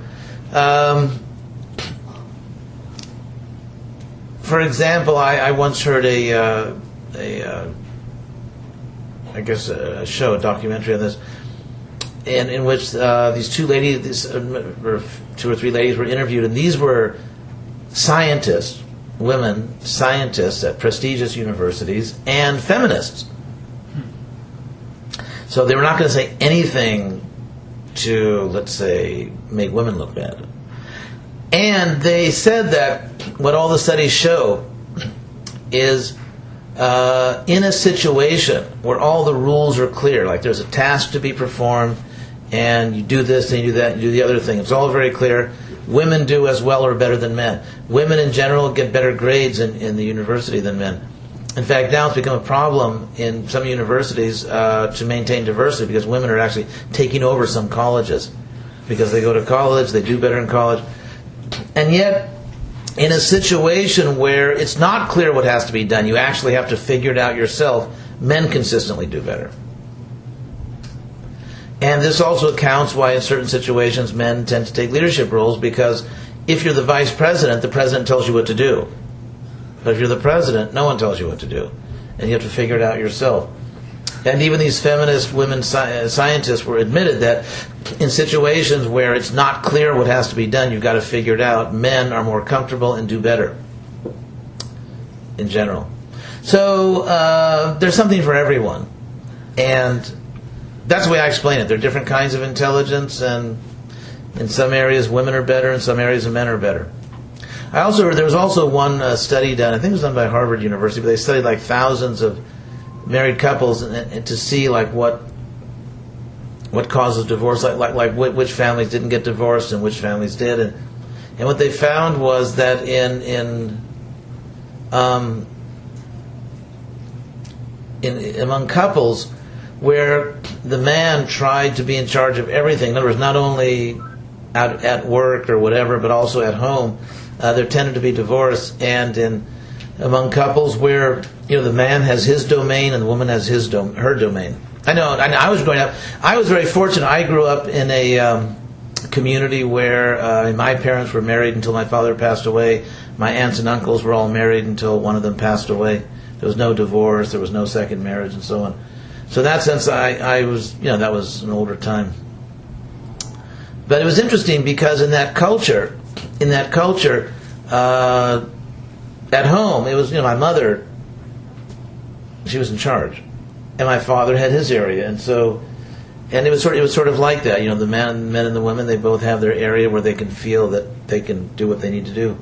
for example, I once heard a show, a documentary on this, in which these two ladies, or two or three ladies, were interviewed, and these were scientists, women scientists at prestigious universities, and feminists. So they were not going to say anything to, let's say, make women look bad. And they said that what all the studies show is in a situation where all the rules are clear, like there's a task to be performed, and you do this, and you do that, and you do the other thing. It's all very clear. Women do as well or better than men. Women in general get better grades in the university than men. In fact, now it's become a problem in some universities to maintain diversity, because women are actually taking over some colleges. Because they go to college, they do better in college. And yet, in a situation where it's not clear what has to be done, you actually have to figure it out yourself, men consistently do better. And this also accounts why in certain situations men tend to take leadership roles, because if you're the vice president, the president tells you what to do. But if you're the president, no one tells you what to do. And you have to figure it out yourself. And even these feminist women scientists were admitted that in situations where it's not clear what has to be done, you've got to figure it out. Men are more comfortable and do better in general. So there's something for everyone. And that's the way I explain it. There are different kinds of intelligence, and in some areas women are better, in some areas men are better. I also heard there was also one study done, I think it was done by Harvard University, but they studied like thousands of married couples and to see like what causes divorce, like which families didn't get divorced and which families did, and what they found was that in among couples where the man tried to be in charge of everything, in other words, not only out at work or whatever, but also at home, there tended to be divorce. And among couples where the man has his domain and the woman has her domain. I know. I was growing up. I was very fortunate. I grew up in a community where my parents were married until my father passed away. My aunts and uncles were all married until one of them passed away. There was no divorce. There was no second marriage, and so on. So in that sense, I was, that was an older time. But it was interesting because in that culture, at home, it was, my mother, she was in charge, and my father had his area, and it was sort of like that. The men and the women, they both have their area where they can feel that they can do what they need to do.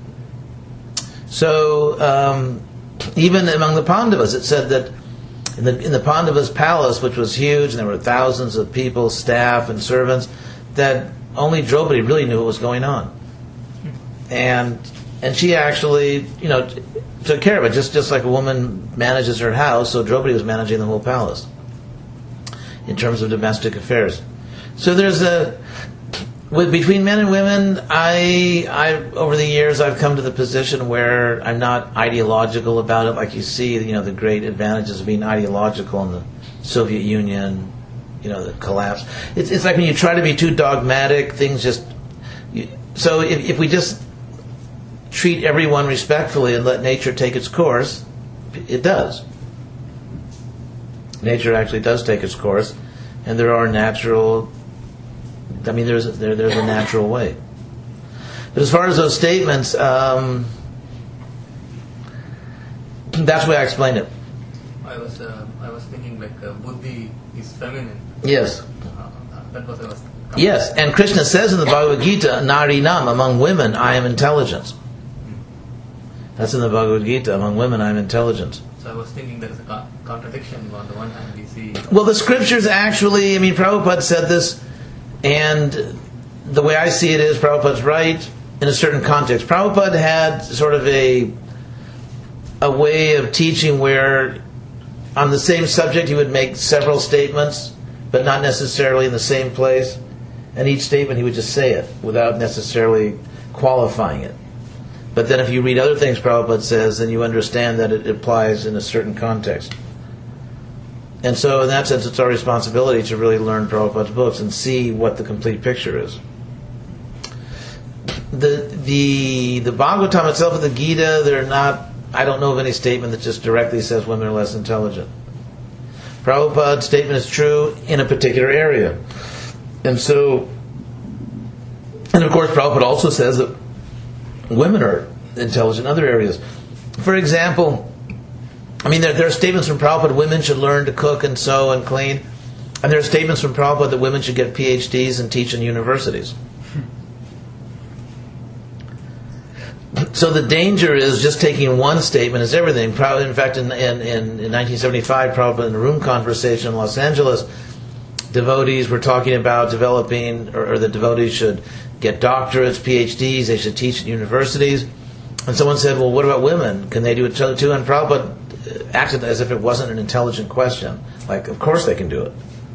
So even among the Pandavas, it said that in the Pandavas' palace, which was huge, and there were thousands of people, staff and servants, that only Draupadi really knew what was going on, and she actually, took care of it, just like a woman manages her house. So Draupadi was managing the whole palace in terms of domestic affairs. So there's Between men and women, I over the years I've come to the position where I'm not ideological about it. Like you see, the great advantages of being ideological in the Soviet Union, the collapse. It's like when you try to be too dogmatic, things just. So if we just treat everyone respectfully and let nature take its course, it does. Nature actually does take its course, and there are natural. I mean, there's a natural way. But as far as those statements, that's the way I explained it. I was thinking like buddhi is feminine. Yes. That was I was. Yes, and Krishna says in the Bhagavad Gita, Narinam, among women I am intelligence. That's in the Bhagavad Gita, among women I am intelligence. So I was thinking there is a contradiction. On the one hand, we see. Well, the scriptures actually, Prabhupada said this, and the way I see it is, Prabhupada's right in a certain context. Prabhupada had sort of a way of teaching where on the same subject he would make several statements, but not necessarily in the same place. And each statement he would just say it without necessarily qualifying it. But then if you read other things Prabhupada says, then you understand that it applies in a certain context. And so in that sense, it's our responsibility to really learn Prabhupada's books and see what the complete picture is. The Bhagavatam itself and the Gita, they're not, I don't know of any statement that just directly says women are less intelligent. Prabhupada's statement is true in a particular area. And so, and of course Prabhupada also says that women are intelligent in other areas. For example, there are statements from Prabhupada women should learn to cook and sew and clean. And there are statements from Prabhupada that women should get PhDs and teach in universities. So the danger is just taking one statement as everything. In fact, in 1975, Prabhupada in a room conversation in Los Angeles, devotees were talking about developing, or the devotees should get doctorates, PhDs, they should teach at universities. And someone said, well, what about women? Can they do it too? And Prabhupada acted as if it wasn't an intelligent question. Like, of course they can do it.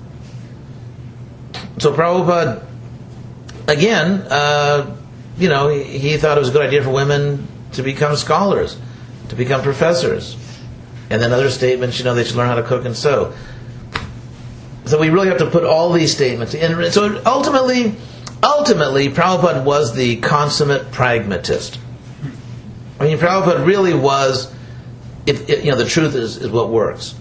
So Prabhupada, again, he thought it was a good idea for women to become scholars, to become professors. And then other statements, they should learn how to cook and sew. So we really have to put all these statements in. So ultimately, Prabhupada was the consummate pragmatist. Prabhupada really was, the truth is what works.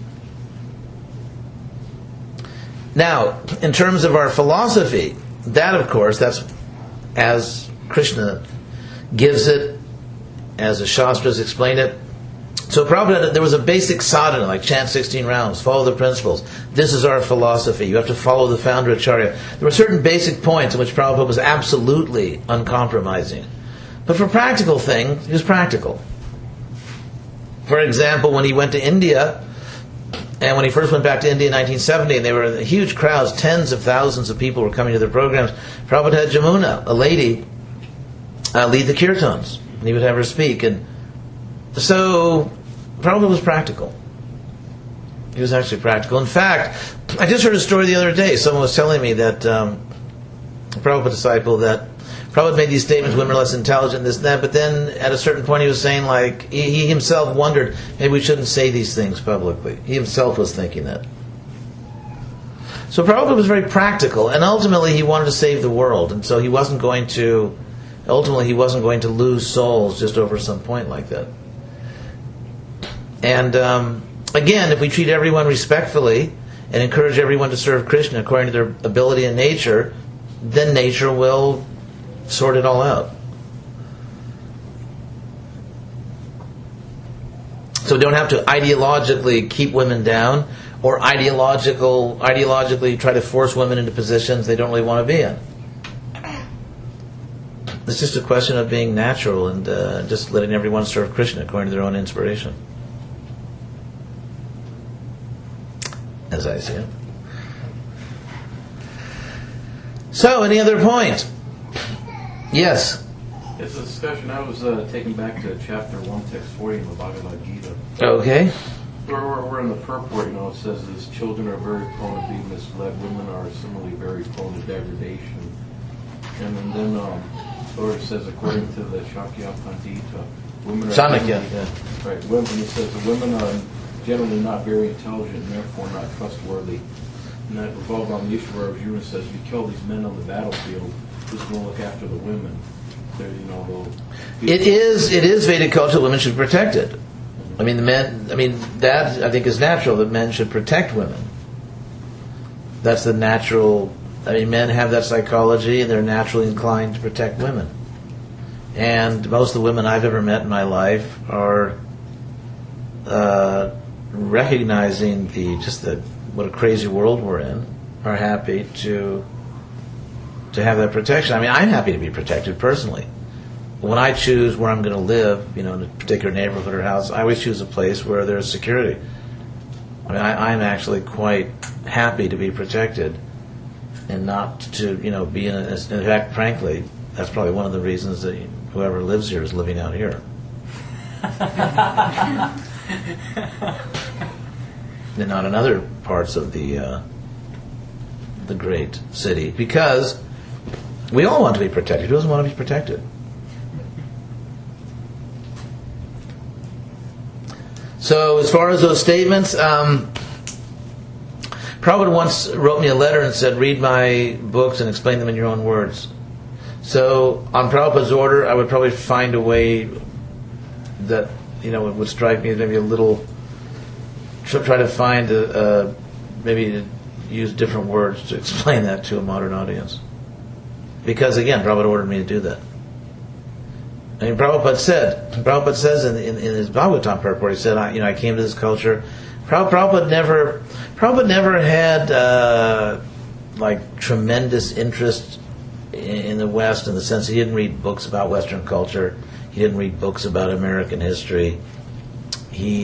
Now, in terms of our philosophy, that of course, that's as Krishna gives it, as the Shastras explain it. So Prabhupada, there was a basic sadhana, like chant 16 rounds, follow the principles. This is our philosophy. You have to follow the founder Acharya. There were certain basic points in which Prabhupada was absolutely uncompromising. But for practical things, he was practical. For example, when he went to India, and when he first went back to India in 1970, and there were huge crowds, tens of thousands of people were coming to their programs, Prabhupada had Jamuna, a lady, lead the kirtans. And he would have her speak. And so Prabhupada was practical. He was actually practical. In fact, I just heard a story the other day. Someone was telling me that a Prabhupada disciple, that Prabhupada made these statements, women are less intelligent, this and that, but then at a certain point he was saying, like, he himself wondered, maybe we shouldn't say these things publicly. He himself was thinking that. So Prabhupada was very practical, and ultimately he wanted to save the world, and so he wasn't going to lose souls just over some point like that. And again, if we treat everyone respectfully and encourage everyone to serve Krishna according to their ability and nature, then nature will sort it all out. So we don't have to ideologically keep women down or ideologically try to force women into positions they don't really want to be in. It's just a question of being natural and just letting everyone serve Krishna according to their own inspiration. As I see it. So, any other points? Yes. It's a discussion I was taken back to chapter 1, text 40 in the Bhagavad Gita. Okay. We're in the purport, it says this: children are very prone to be misled, women are similarly very prone to degradation. And then Lord says, according to the Shakya Pandita, women are Chanakya, yeah. right. Women, he says the women are generally not very intelligent and therefore not trustworthy. And that revolves on the issue where Arjuna says, if you kill these men on the battlefield, who's going to look after the women? They're, It is Vedic culture. Women should be protected. I mean, that I think is natural, that men should protect women. That's the natural. I mean, men have that psychology, and they're naturally inclined to protect women. And most of the women I've ever met in my life are recognizing what a crazy world we're in, are happy to have that protection. I mean, I'm happy to be protected personally. When I choose where I'm going to live, in a particular neighborhood or house, I always choose a place where there's security. I mean, I'm actually quite happy to be protected and not to, be in fact, frankly, that's probably one of the reasons that whoever lives here is living out here. And not in other parts of the great city, because we all want to be protected. Who doesn't want to be protected? So as far as those statements, Prabhupada once wrote me a letter and said, read my books and explain them in your own words. So on Prabhupada's order, I would probably find a way that, it would strike me as maybe a little, try to find maybe to use different words to explain that to a modern audience. Because again, Prabhupada ordered me to do that. I mean, Prabhupada says in his Bhagavatam purport, he said, I came to this culture. Prabhupada never had tremendous interest in the West, in the sense he didn't read books about Western culture. He didn't read books about American history. He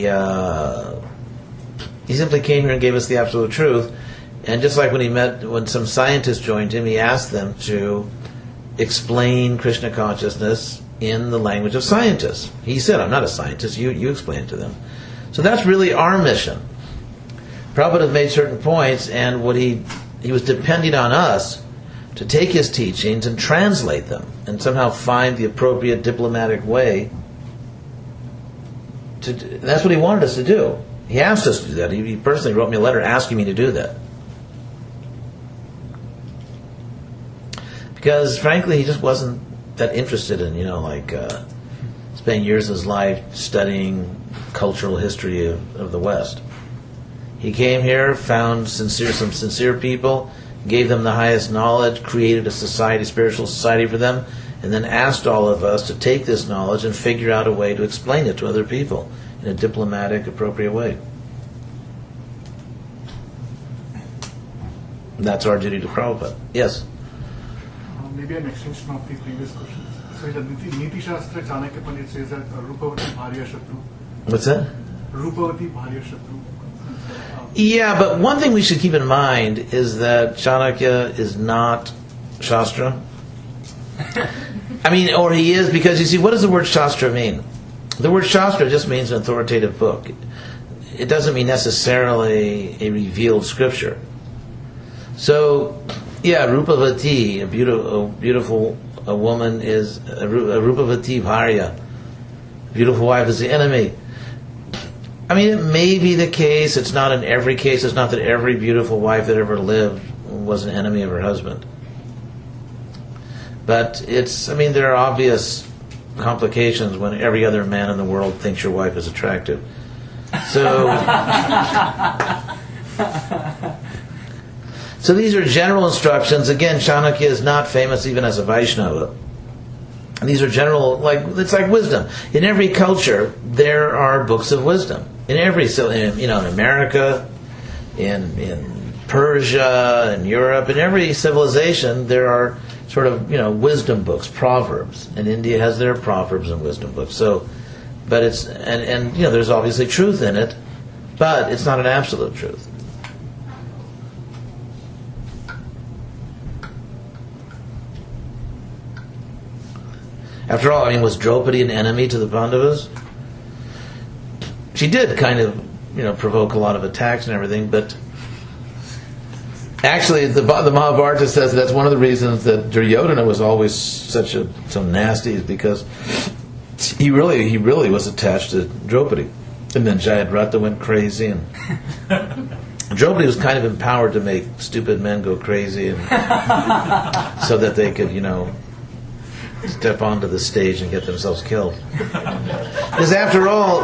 simply came here and gave us the absolute truth. And just like when some scientists joined him, he asked them to explain Krishna consciousness in the language of scientists. He said, I'm not a scientist, you explain it to them. So that's really our mission. Prabhupada made certain points, and what he was depending on us to take his teachings and translate them, and somehow find the appropriate diplomatic way. That's what he wanted us to do. He asked us to do that. He personally wrote me a letter asking me to do that. Because, frankly, he just wasn't that interested in, spending years of his life studying cultural history of the West. He came here, found some sincere people, gave them the highest knowledge, created a spiritual society for them, and then asked all of us to take this knowledge and figure out a way to explain it to other people in a diplomatic, appropriate way. And that's our duty to Prabhupada. Yes? Maybe an extension of the previous questions. So in the Niti Shastra, Chanakya Pandit says that Rupavati Bharya Shatru. What's that? Rupavati Bharya Shatru. Yeah, but one thing we should keep in mind is that Chanakya is not Shastra. I mean, or he is, because you see, what does the word Shastra mean? The word Shastra just means an authoritative book. It doesn't mean necessarily a revealed scripture. So, yeah, Rupavati, a beautiful woman is a Rupavati Bharya. Beautiful wife is the enemy. I mean, it may be the case. It's not in every case. It's not that every beautiful wife that ever lived was an enemy of her husband. But there are obvious complications when every other man in the world thinks your wife is attractive. So these are general instructions. Again, Chanakya is not famous even as a Vaishnava. And these are general, it's like wisdom. In every culture, there are books of wisdom. In America, in Persia, in Europe, in every civilization, there are sort of, wisdom books, proverbs. And India has their proverbs and wisdom books. So, but it's, and there's obviously truth in it, but it's not an absolute truth. After all, was Draupadi an enemy to the Pandavas? She did kind of, provoke a lot of attacks and everything, but Actually, the Mahabharata says that's one of the reasons that Duryodhana was always so nasty, is because he really was attached to Draupadi. And then Jayadratha went crazy, and Draupadi was kind of empowered to make stupid men go crazy, and so that they could, step onto the stage and get themselves killed. Because after all,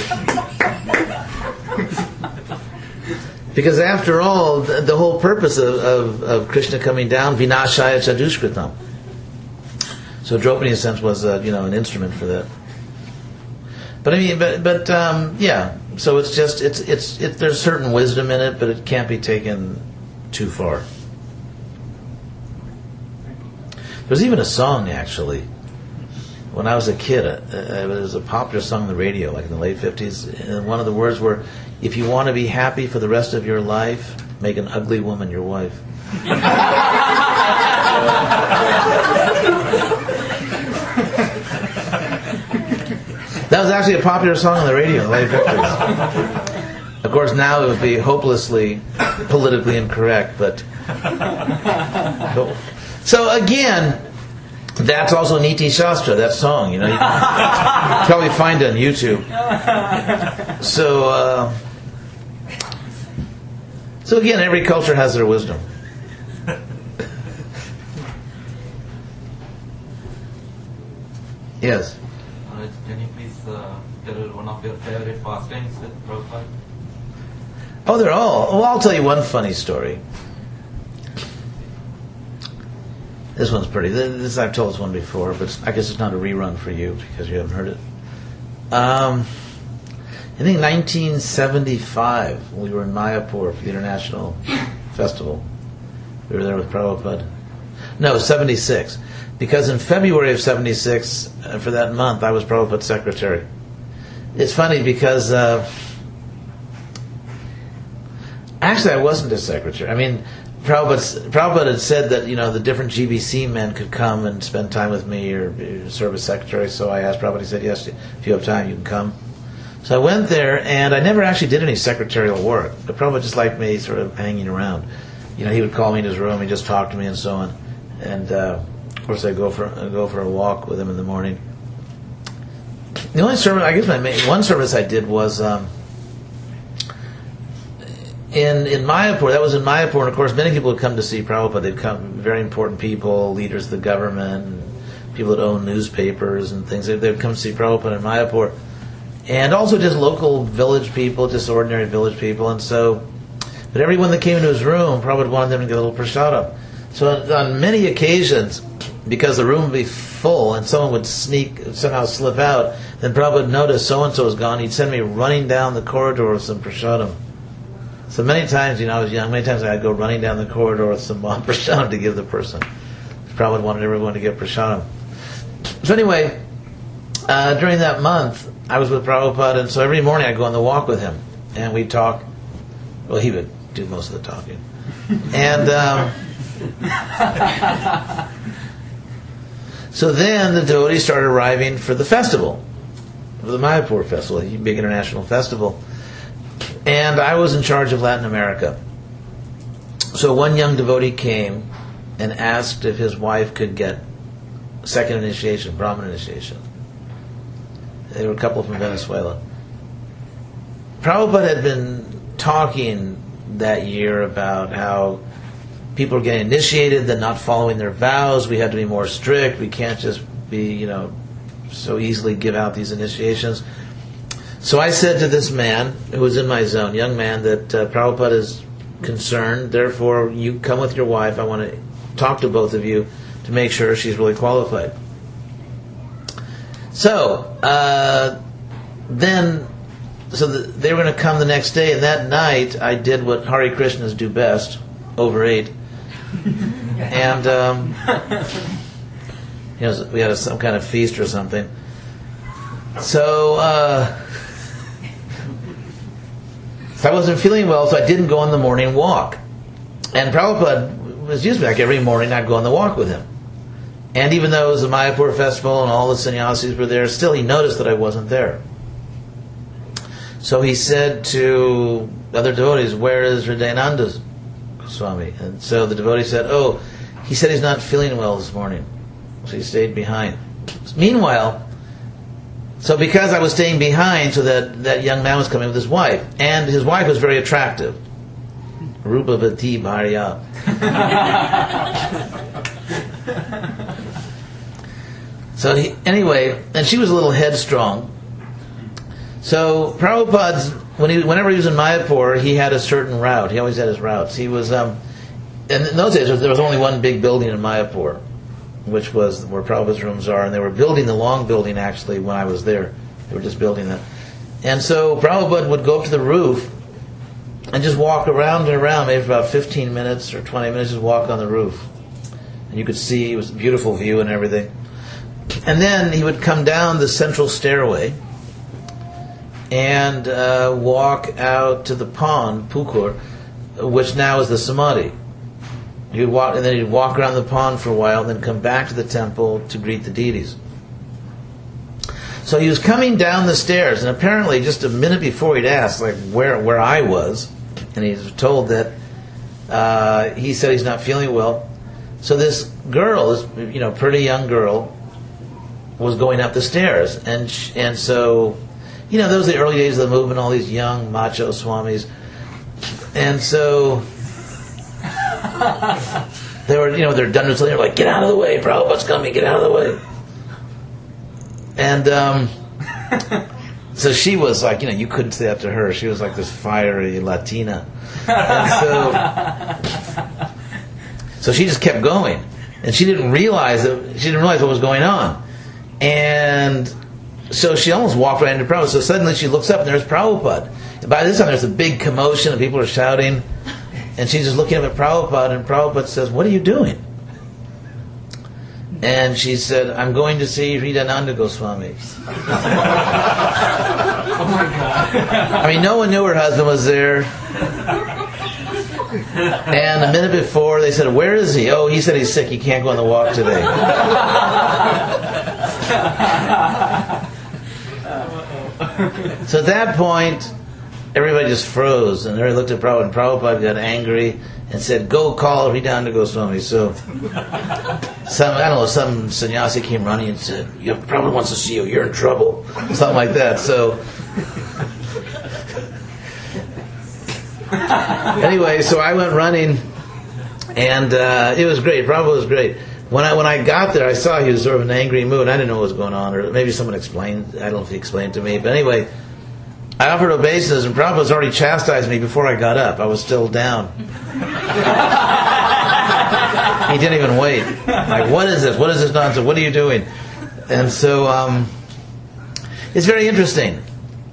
the whole purpose of Krishna coming down, Vinashaya Chadushkritam. So Draupadi, in a sense, was an instrument for that. But I mean, yeah. So it's just there's certain wisdom in it, but it can't be taken too far. There's even a song, actually. When I was a kid, it was a popular song on the radio, like in the late 50s. And one of the words were, "If you want to be happy for the rest of your life, make an ugly woman your wife." That was actually a popular song on the radio in the late 50s. Of course, now it would be hopelessly politically incorrect, but... So again, that's also Niti Shastra, that song, you can probably find it on YouTube. So again, every culture has their wisdom. Yes? Can you please tell one of your favorite pastimes with Prabhupada? Oh, they're all... Well, I'll tell you one funny story. This one's pretty... I've told this one before, but I guess it's not a rerun for you because you haven't heard it. I think 1975, we were in Mayapur for the International Festival. We were there with Prabhupada. No, 76. Because in February of 76, for that month, I was Prabhupada's secretary. It's funny because... actually, I wasn't his secretary. I mean, Prabhupada had said that, the different GBC men could come and spend time with me or serve as secretary. So I asked Prabhupada, he said, yes, if you have time, you can come. So I went there, and I never actually did any secretarial work. But Prabhupada just liked me sort of hanging around. He would call me in his room, he'd just talk to me and so on. And, of course, I'd go for a walk with him in the morning. The only service, I guess one service I did was... In Mayapur, that was in Mayapur, and of course many people would come to see Prabhupada. They'd come, very important people, leaders of the government, people that own newspapers and things. They'd come to see Prabhupada in Mayapur. And also just local village people, just ordinary village people. And so, but everyone that came into his room, Prabhupada wanted them to get a little prasadam. So on many occasions, because the room would be full and someone would somehow slip out, then Prabhupada would notice so-and-so is gone. He'd send me running down the corridor with some prasadam. So many times, I was young, many times I'd go running down the corridor with some prasadam to give the person. Prabhupada wanted everyone to get prasadam. So anyway, during that month, I was with Prabhupada, and so every morning I'd go on the walk with him, and we'd talk. Well, he would do most of the talking. And so then the devotees started arriving for the festival, for the Mayapur festival, a big international festival. And I was in charge of Latin America. So one young devotee came and asked if his wife could get second initiation, Brahmin initiation. They were a couple from Venezuela. Prabhupada had been talking that year about how people are getting initiated, they're not following their vows, we have to be more strict, we can't just be, so easily give out these initiations. So I said to this man, who was in my zone, young man, that Prabhupada is concerned, therefore you come with your wife, I want to talk to both of you to make sure she's really qualified. So, they were going to come the next day, and that night I did what Hare Krishnas do best, overate. And, we had some kind of feast or something. So I wasn't feeling well, so I didn't go on the morning walk. And Prabhupada was usually like every morning I'd go on the walk with him. And even though it was the Mayapur festival and all the sannyasis were there, still he noticed that I wasn't there. So he said to other devotees, where is Hridayananda Swami. And so the devotee said, "Oh, he said he's not feeling well this morning, so he stayed behind." Meanwhile, so because I was staying behind, so that young man was coming with his wife, and his wife was very attractive. Rupavati Bharya. So anyway, and she was a little headstrong. So Prabhupada's, whenever he was in Mayapur, he had a certain route. He always had his routes. He was, and in those days there was only one big building in Mayapur, which was where Prabhupada's rooms are, and they were building the long building actually when I was there. They were just building that. And so Prabhupada would go up to the roof and just walk around and around, maybe for about 15 minutes or 20 minutes, just walk on the roof. And you could see, it was a beautiful view and everything. And then he would come down the central stairway and walk out to the pond, Pukur, which now is the Samadhi. He would walk, and then he'd walk around the pond for a while, and then come back to the temple to greet the deities. So he was coming down the stairs, and apparently just a minute before he'd asked, like where I was, and he was told that he said he's not feeling well. So this girl, this pretty young girl, was going up the stairs, and so those are the early days of the movement, all these young macho swamis, and so they were, they're done with something, they're like, "Get out of the way, Prabhupada's coming, get out of the way." And so she was like, you couldn't say that to her. She was like this fiery Latina, and so she just kept going, and she didn't realize what was going on, and so she almost walked right into Prabhupada. So suddenly she looks up, and there's Prabhupada. And by this time, there's a big commotion, and people are shouting, and she's just looking up at Prabhupada, and Prabhupada says, "What are you doing?" And she said, "I'm going to see Hridayananda Goswami." Oh my God. I mean, no one knew her husband was there. And a minute before, they said, "Where is he?" "Oh, he said he's sick. He can't go on the walk today." So at that point, everybody just froze, and everybody looked at Prabhupada, and Prabhupada got angry and said, "Go call Hridayananda Goswami." So some sannyasi came running and said, "Prabhupada wants to see you. You're in trouble." Something like that. So anyway, so I went running, and it was great. Prabhupada was great. When I got there, I saw he was sort of in an angry mood. I didn't know what was going on, or maybe someone explained. I don't know if he explained to me. But anyway, I offered obeisance, and Prabhupada's already chastised me before I got up. I was still down. He didn't even wait. Like, what is this? What is this nonsense? What are you doing? And so it's very interesting.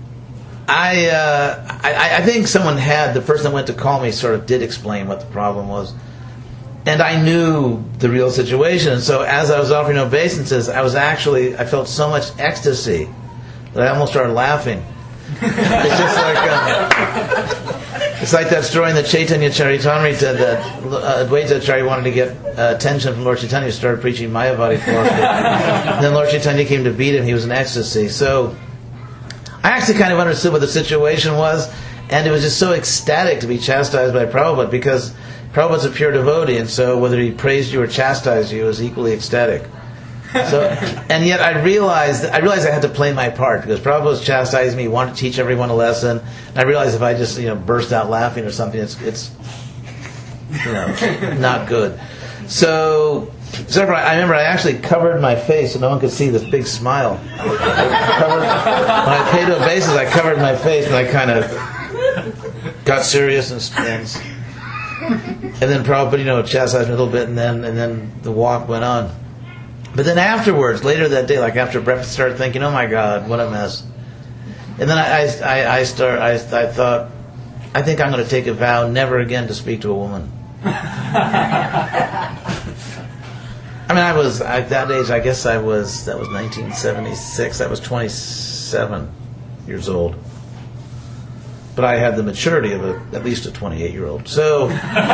I think the person that went to call me sort of did explain what the problem was. And I knew the real situation. And so as I was offering obeisances, I felt so much ecstasy that I almost started laughing. It's just like it's like that story in the Chaitanya Charitamrita that Advaita Acharya wanted to get attention from Lord Chaitanya, started preaching Mayavadi philosophy. And then Lord Chaitanya came to beat him. He was in ecstasy. So I actually kind of understood what the situation was, and it was just so ecstatic to be chastised by Prabhupada, because Prabhupada's a pure devotee, and so whether he praised you or chastised you is equally ecstatic. So, and yet I realized I had to play my part, because Prabhupada was chastising me, wanted to teach everyone a lesson, and I realized if I just burst out laughing or something, it's not good. So I remember I actually covered my face so no one could see this big smile. When I paid obeisance, I covered my face, and I kind of got serious and then Prabhupada, chastised me a little bit, and then the walk went on. But then afterwards, later that day, like after breakfast, I started thinking, "Oh my God, what a mess!" And then I thought, I think I'm going to take a vow never again to speak to a woman. I mean, at that age, I guess that was 1976. I was 27 years old. But I had the maturity of at least a 28-year-old. So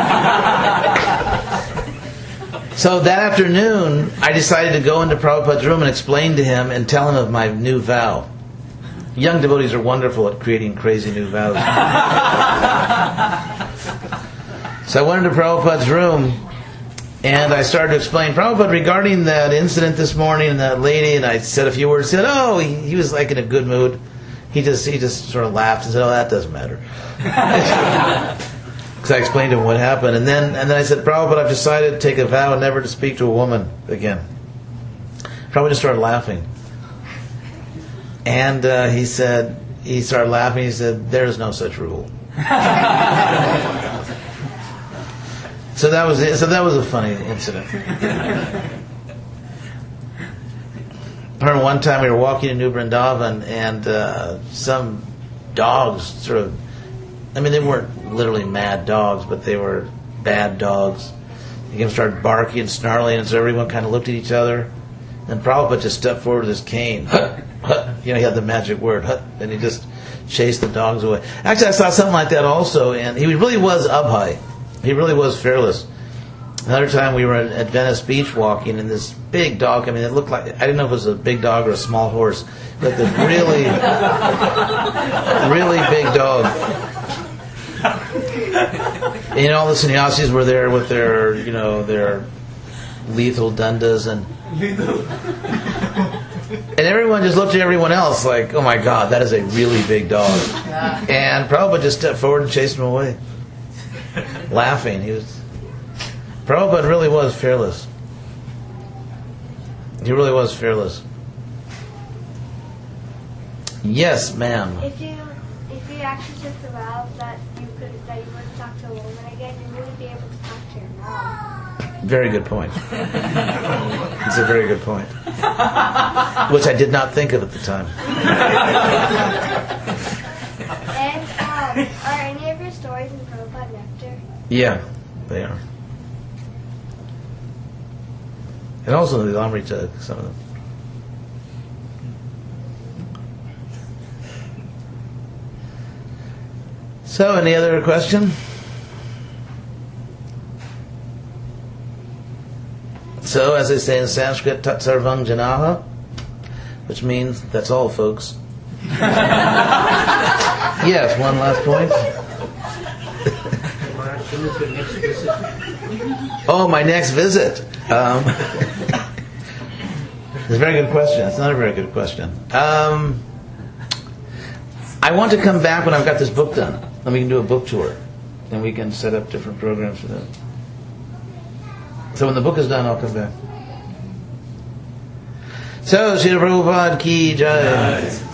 that afternoon, I decided to go into Prabhupada's room and explain to him and tell him of my new vow. Young devotees are wonderful at creating crazy new vows. So I went into Prabhupada's room, and I started to explain, Prabhupada, regarding that incident this morning and that lady, and I said a few words. He said, oh, he was like in a good mood. He just sort of laughed and said, oh, that doesn't matter. Because I explained to him what happened. And then I said, Prabhupada, I've decided to take a vow never to speak to a woman again. Prabhupada just started laughing. And he started laughing. He said, there is no such rule. So that was it. So that was a funny incident. I remember one time we were walking in New Vrindavan, and some dogs sort of, I mean, they weren't literally mad dogs, but they were bad dogs. They started barking and snarling, and so everyone kind of looked at each other. And Prabhupada just stepped forward with his cane. Hut, hut. You know, he had the magic word, hut, and he just chased the dogs away. Actually, I saw something like that also, and he really was Abhay. He really was fearless. Another time we were at Venice Beach walking, and this big dog, I mean, it looked like, I didn't know if it was a big dog or a small horse, but this really, really big dog. And all the sannyasis were there with their, their lethal dandas, and everyone just looked at everyone else like, oh my God, that is a really big dog. And Prabhupada just stepped forward and chased him away. Laughing. Prabhupada really was fearless. He really was fearless. Yes, ma'am. If you actually took the vow that you wouldn't talk to a woman again, you wouldn't be able to talk to your mom. Very good point. It's a very good point. Which I did not think of at the time. And are any of your stories in Prabhupada Nectar? Yeah, they are. And also the Amrita, some of them. So, any other question? So, as they say in Sanskrit, Tat Sarvang Janaha, which means that's all, folks. Yes, one last point. Oh, my next visit. It's a very good question. It's not a very good question. I want to come back when I've got this book done. Then we can do a book tour. And we can set up different programs for that. So when the book is done, I'll come back. So, Srila Prabhupada ki jai.